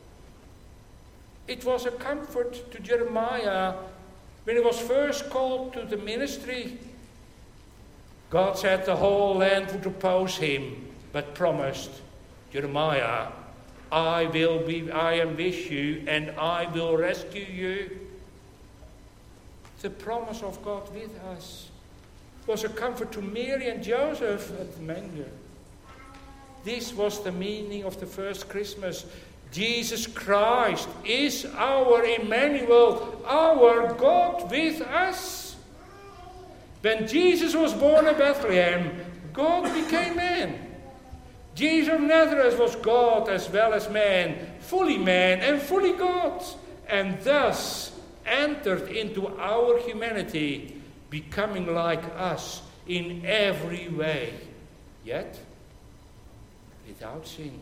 It was a comfort to Jeremiah when he was first called to the ministry. God said the whole land would oppose him, but promised, Jeremiah, I will be, I am with you, and I will rescue you. The promise of God with us was a comfort to Mary and Joseph at the manger. This was the meaning of the first Christmas. Jesus Christ is our Emmanuel, our God with us. When Jesus was born in Bethlehem, God became man. Jesus of Nazareth was God as well as man, fully man and fully God, and thus entered into our humanity, becoming like us in every way, yet without sin.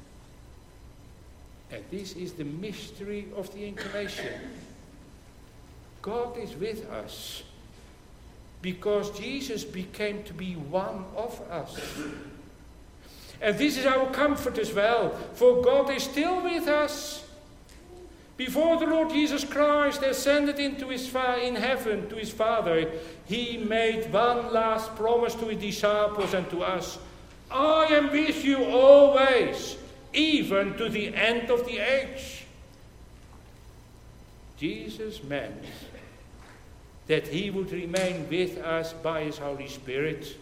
And this is the mystery of the incarnation. God is with us because Jesus became to be one of us. And this is our comfort as well, for God is still with us. Before the Lord Jesus Christ ascended into his fa- in heaven to his Father, he made one last promise to his disciples and to us. I am with you always, even to the end of the age. Jesus meant that he would remain with us by his Holy Spirit.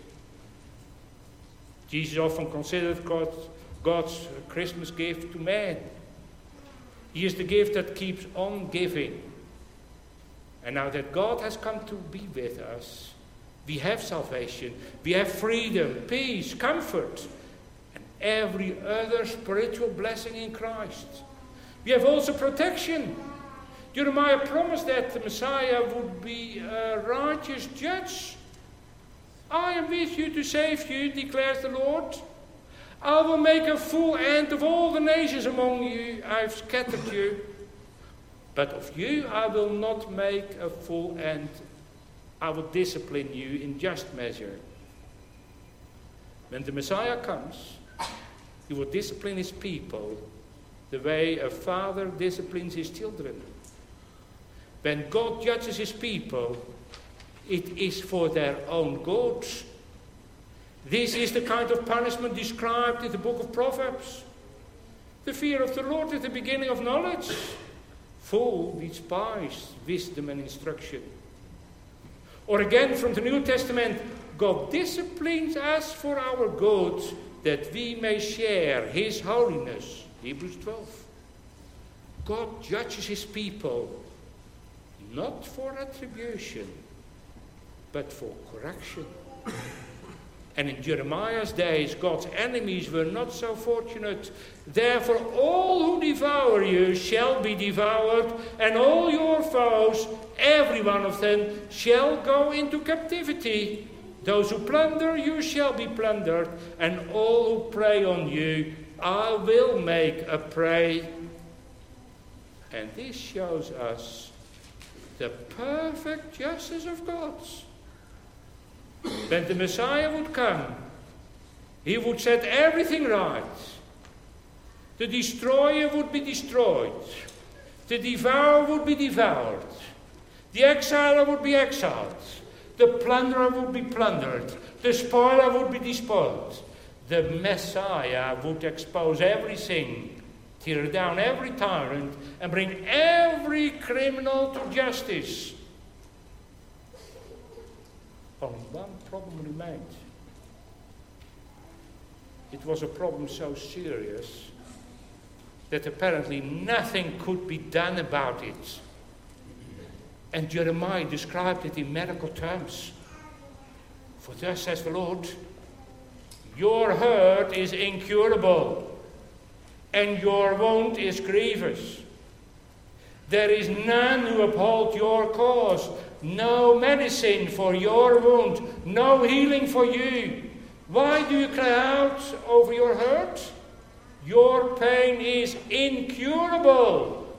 Jesus often considered God, God's Christmas gift to man. He is the gift that keeps on giving. And now that God has come to be with us, we have salvation, we have freedom, peace, comfort, and every other spiritual blessing in Christ. We have also protection. Jeremiah promised that the Messiah would be a righteous judge. I am with you to save you, declares the Lord. I will make a full end of all the nations among you. I have scattered you. But of you I will not make a full end. I will discipline you in just measure. when the Messiah comes, he will discipline his people the way a father disciplines his children. When God judges his people, it is for their own good. This is the kind of punishment described in the book of Proverbs. The fear of the Lord is the beginning of knowledge. Fool despise wisdom and instruction. Or again from the New Testament, God disciplines us for our good, that we may share his holiness. Hebrews twelve. God judges his people not for retribution, but for correction. And in Jeremiah's days, God's enemies were not so fortunate. Therefore, all who devour you shall be devoured, and all your foes, every one of them, shall go into captivity. Those who plunder you shall be plundered, and all who prey on you I will make a prey. And this shows us the perfect justice of God. When the Messiah would come, he would set everything right. The destroyer would be destroyed. The devourer would be devoured. The exiler would be exiled. The plunderer would be plundered. The spoiler would be despoiled. The Messiah would expose everything, tear down every tyrant, and bring every criminal to justice. Only one problem remained. It was a problem so serious that apparently nothing could be done about it. And Jeremiah described it in medical terms. For thus says the Lord, your hurt is incurable, and your wound is grievous. There is none who uphold your cause, no medicine for your wound, no healing for you. Why do you cry out over your hurt? Your pain is incurable.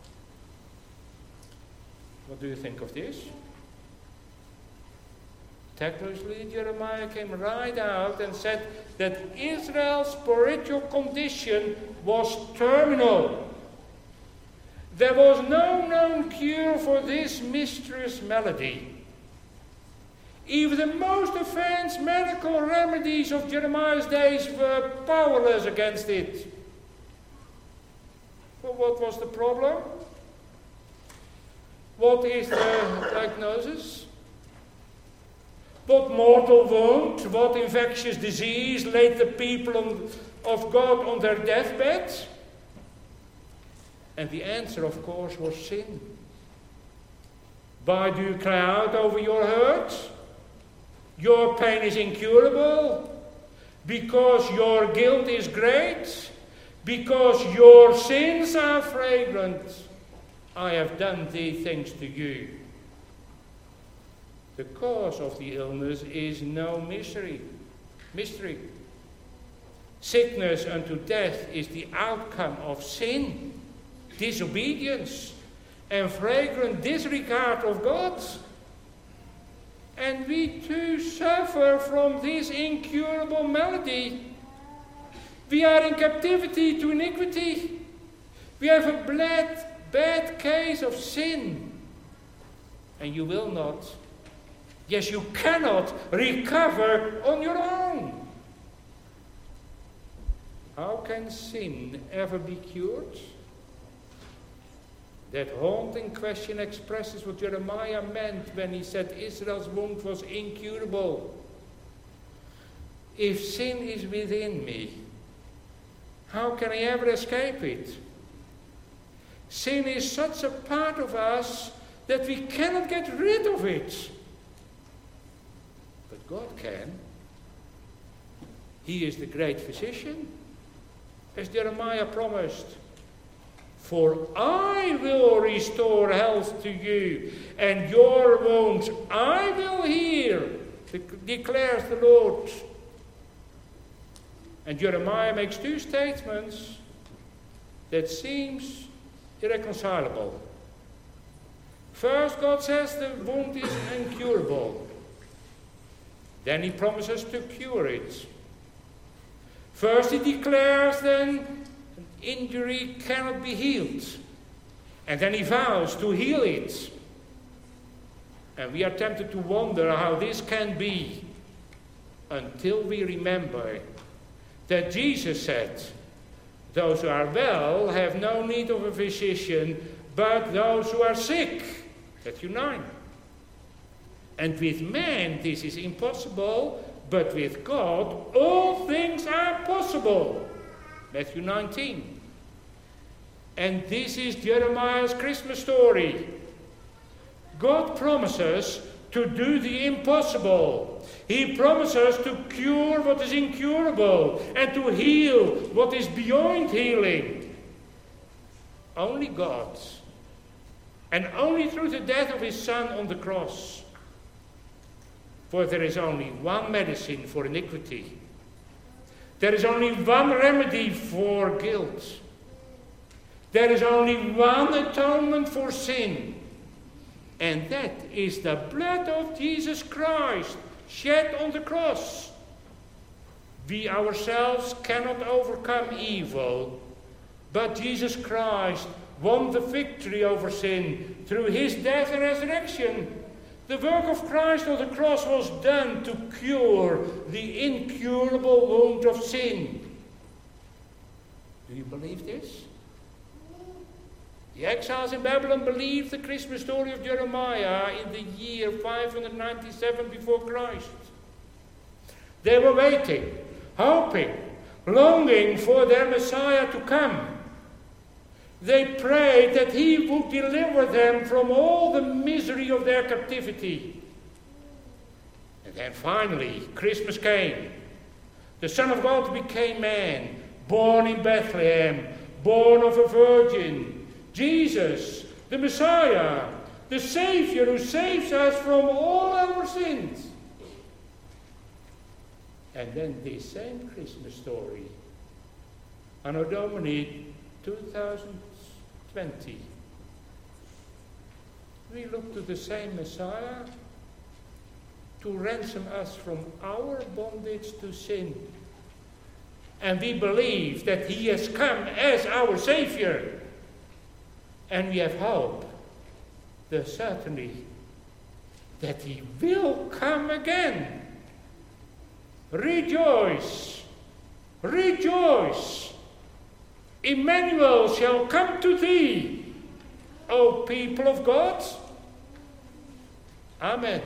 What do you think of this? Technically, Jeremiah came right out and said that Israel's spiritual condition was terminal. There was no known cure for this mysterious malady. Even the most advanced medical remedies of Jeremiah's days were powerless against it. Well, what was the problem? What is the diagnosis? What mortal wound, what infectious disease laid the people on, of God on their deathbed? And the answer, of course, was sin. Why do you cry out over your hurt? Your pain is incurable. Because your guilt is great. Because your sins are fragrant. I have done these things to you. The cause of the illness is no mystery. Mystery. Sickness unto death is the outcome of sin, disobedience, and flagrant disregard of God. And we too suffer from this incurable malady. We are in captivity to iniquity. We have a bad, bad case of sin. And you will not, yes, you cannot recover on your own. How can sin ever be cured? That haunting question expresses what Jeremiah meant when he said Israel's wound was incurable. If sin is within me, how can I ever escape it? Sin is such a part of us that we cannot get rid of it. But God can. He is the great physician, as Jeremiah promised. For I will restore health to you, and your wounds I will heal, declares the Lord. And Jeremiah makes two statements that seems irreconcilable. First, God says the wound is incurable. Then he promises to cure it. First he declares then an injury cannot be healed. And then he vows to heal it. And we are tempted to wonder how this can be until we remember that Jesus said, those who are well have no need of a physician, but those who are sick. Matthew nine. And with man this is impossible, but with God all things are possible. Matthew nineteen. And this is Jeremiah's Christmas story. God promises to do the impossible. He promises to cure what is incurable and to heal what is beyond healing. Only God. And only through the death of his Son on the cross. For there is only one medicine for iniquity. There is only one remedy for guilt. There is only one atonement for sin. And that is the blood of Jesus Christ shed on the cross. We ourselves cannot overcome evil, but Jesus Christ won the victory over sin through his death and resurrection. The work of Christ on the cross was done to cure the incurable wound of sin. Do you believe this? The exiles in Babylon believed the Christmas story of Jeremiah in the year five hundred ninety-seven before Christ. They were waiting, hoping, longing for their Messiah to come. They prayed that he would deliver them from all the misery of their captivity. And then finally, Christmas came. The Son of God became man, born in Bethlehem, born of a virgin. Jesus, the Messiah, the Savior who saves us from all our sins. And then this same Christmas story, Anno Domini two thousand twenty. We look to the same Messiah to ransom us from our bondage to sin. And we believe that he has come as our Savior. And we have hope, the certainty that he will come again. Rejoice, rejoice. Emmanuel shall come to thee, O people of God. Amen.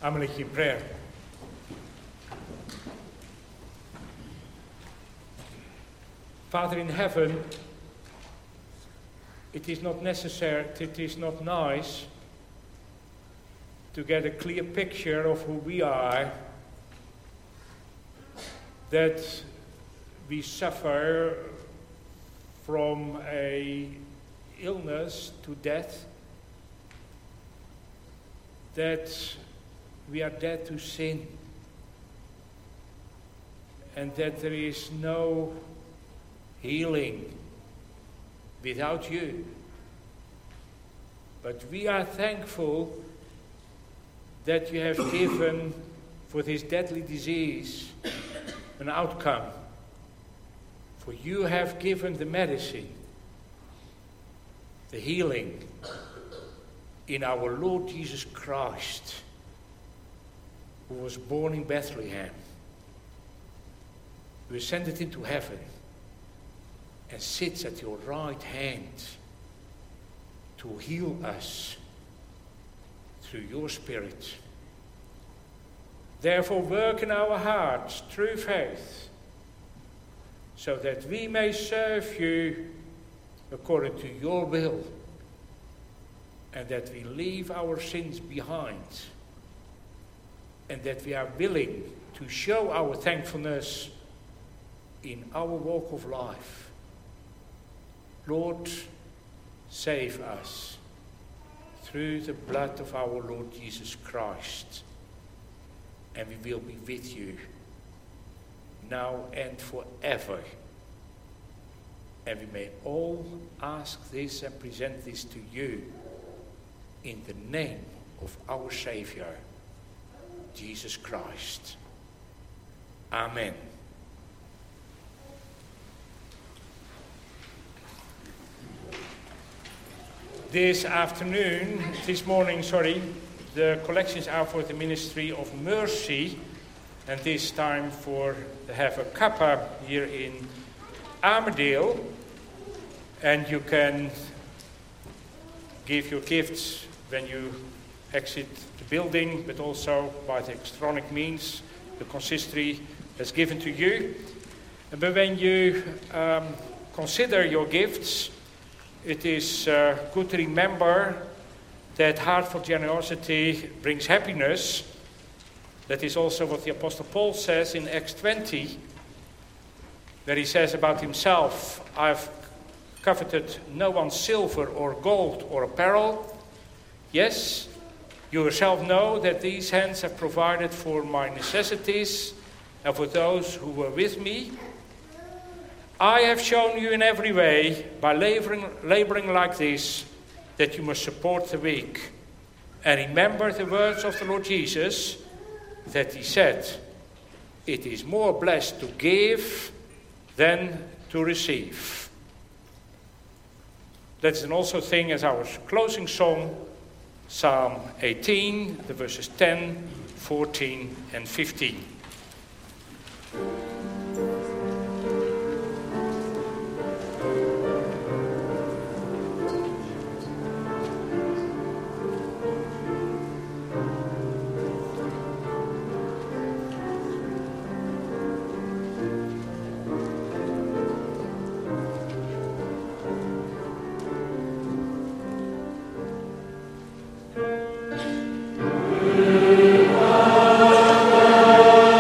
I'm going to lead you in prayer. Father in heaven, it is not necessary, it is not nice to get a clear picture of who we are, that we suffer from a illness to death, that we are dead to sin, and that there is no healing without you. But we are thankful that you have given for this deadly disease an outcome. For you have given the medicine, the healing in our Lord Jesus Christ, who was born in Bethlehem, who ascended into heaven and sits at your right hand to heal us through your Spirit. Therefore, work in our hearts through faith, so that we may serve you according to your will, and that we leave our sins behind, and that we are willing to show our thankfulness in our walk of life. Lord, save us through the blood of our Lord Jesus Christ, and we will be with you now and forever. And we may all ask this and present this to you in the name of our Savior, Jesus Christ. Amen. This afternoon, this morning, sorry, the collections are for the Ministry of Mercy, and this time for to have a kappa here in Armadale, and you can give your gifts when you exit the building, but also by the electronic means the consistory has given to you. But when you um, consider your gifts, it is uh, good to remember that heartful generosity brings happiness. That is also what the Apostle Paul says in Acts twenty, where he says about himself, I've coveted no one's silver or gold or apparel. Yes, you yourself know that these hands have provided for my necessities and for those who were with me. I have shown you in every way, by laboring, laboring like this, that you must support the weak. And remember the words of the Lord Jesus, that he said, it is more blessed to give than to receive. Let's then also sing as our closing song, Psalm eighteen, the verses ten, fourteen, and fifteen. Amen.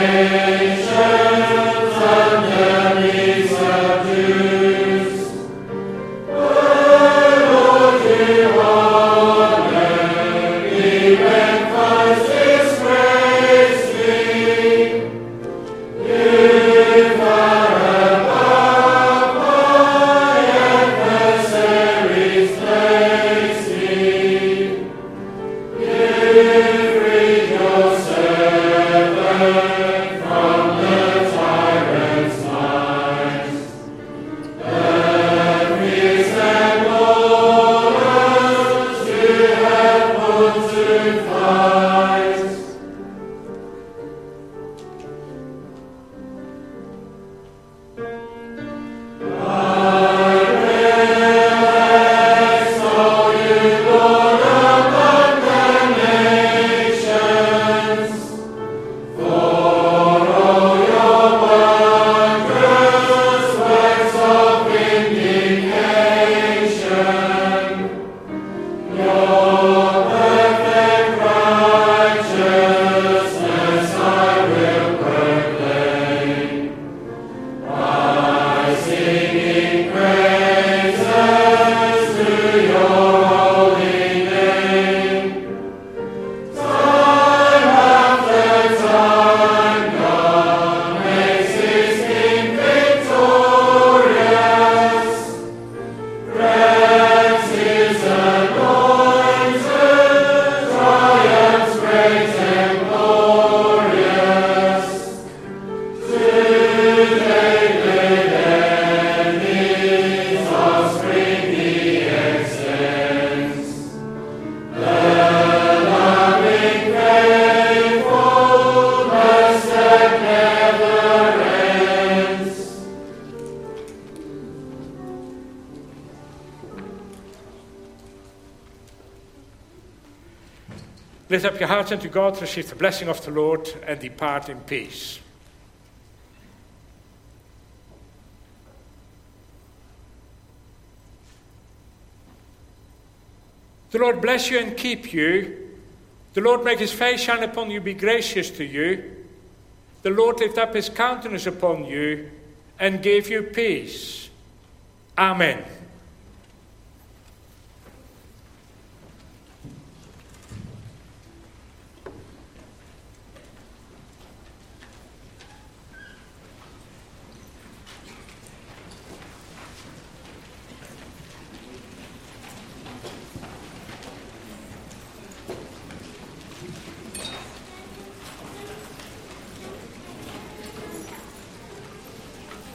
Lift up your hearts unto God, receive the blessing of the Lord, and depart in peace. The Lord bless you and keep you. The Lord make his face shine upon you, be gracious to you. The Lord lift up his countenance upon you and give you peace. Amen.